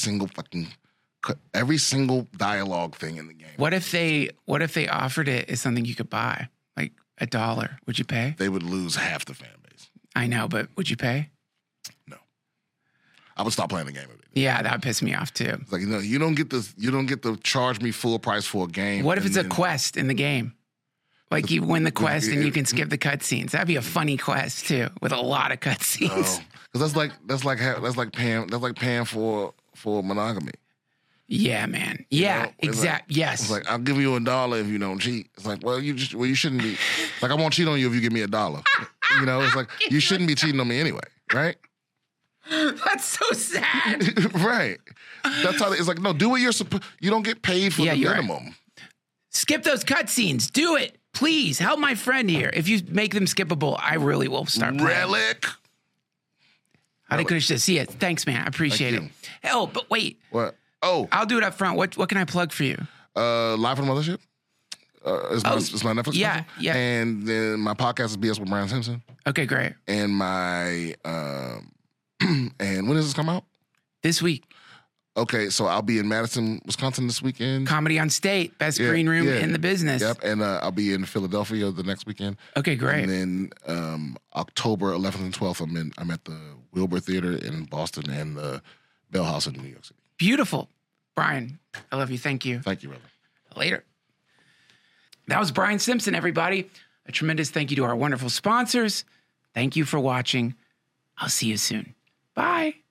S2: single dialogue thing in the game.
S1: What if they offered it as something you could buy? Like $1. Would you pay?
S2: They would lose half the fan base.
S1: I know, but would you pay?
S2: No. I would stop playing the game.
S1: Yeah, that would piss me off too.
S2: It's like, you don't get to charge me full price for a game.
S1: What if it's a quest in the game? Like you win the quest and you can skip the cutscenes. That'd be a funny quest too, with a lot of cutscenes.
S2: Because that's like paying for monogamy.
S1: Yeah, man. Yeah, exactly. Yes.
S2: It's like, I'll give you $1 if you don't cheat. It's like, well, you shouldn't be. Like, I won't cheat on you if you give me $1. You know, it's like, you shouldn't be cheating on me anyway, right?
S1: That's so sad.
S2: Right. That's how it's like, no, do what you're supposed. You don't get paid for the minimum.
S1: Right. Skip those cutscenes. Do it. Please help my friend here. If you make them skippable, I really will start playing.
S2: Relic.
S1: How they could have see it. Thanks, man. I appreciate it. Oh, but wait.
S2: What? Oh.
S1: I'll do it up front. What can I plug for you?
S2: Live from the Mothership. It's my Netflix special.
S1: Yeah.
S2: And then my podcast is BS with Brian Simpson.
S1: Okay, great.
S2: And my and when does this come out?
S1: This week.
S2: Okay, so I'll be in Madison, Wisconsin this weekend.
S1: Comedy on State, best green room in the business.
S2: Yep, and I'll be in Philadelphia the next weekend.
S1: Okay, great.
S2: And then October 11th and 12th, I'm at the Wilbur Theater in Boston and the Bell House in New York City.
S1: Beautiful. Brian, I love you. Thank you.
S2: Thank you, brother.
S1: Later. That was Brian Simpson, everybody. A tremendous thank you to our wonderful sponsors. Thank you for watching. I'll see you soon. Bye.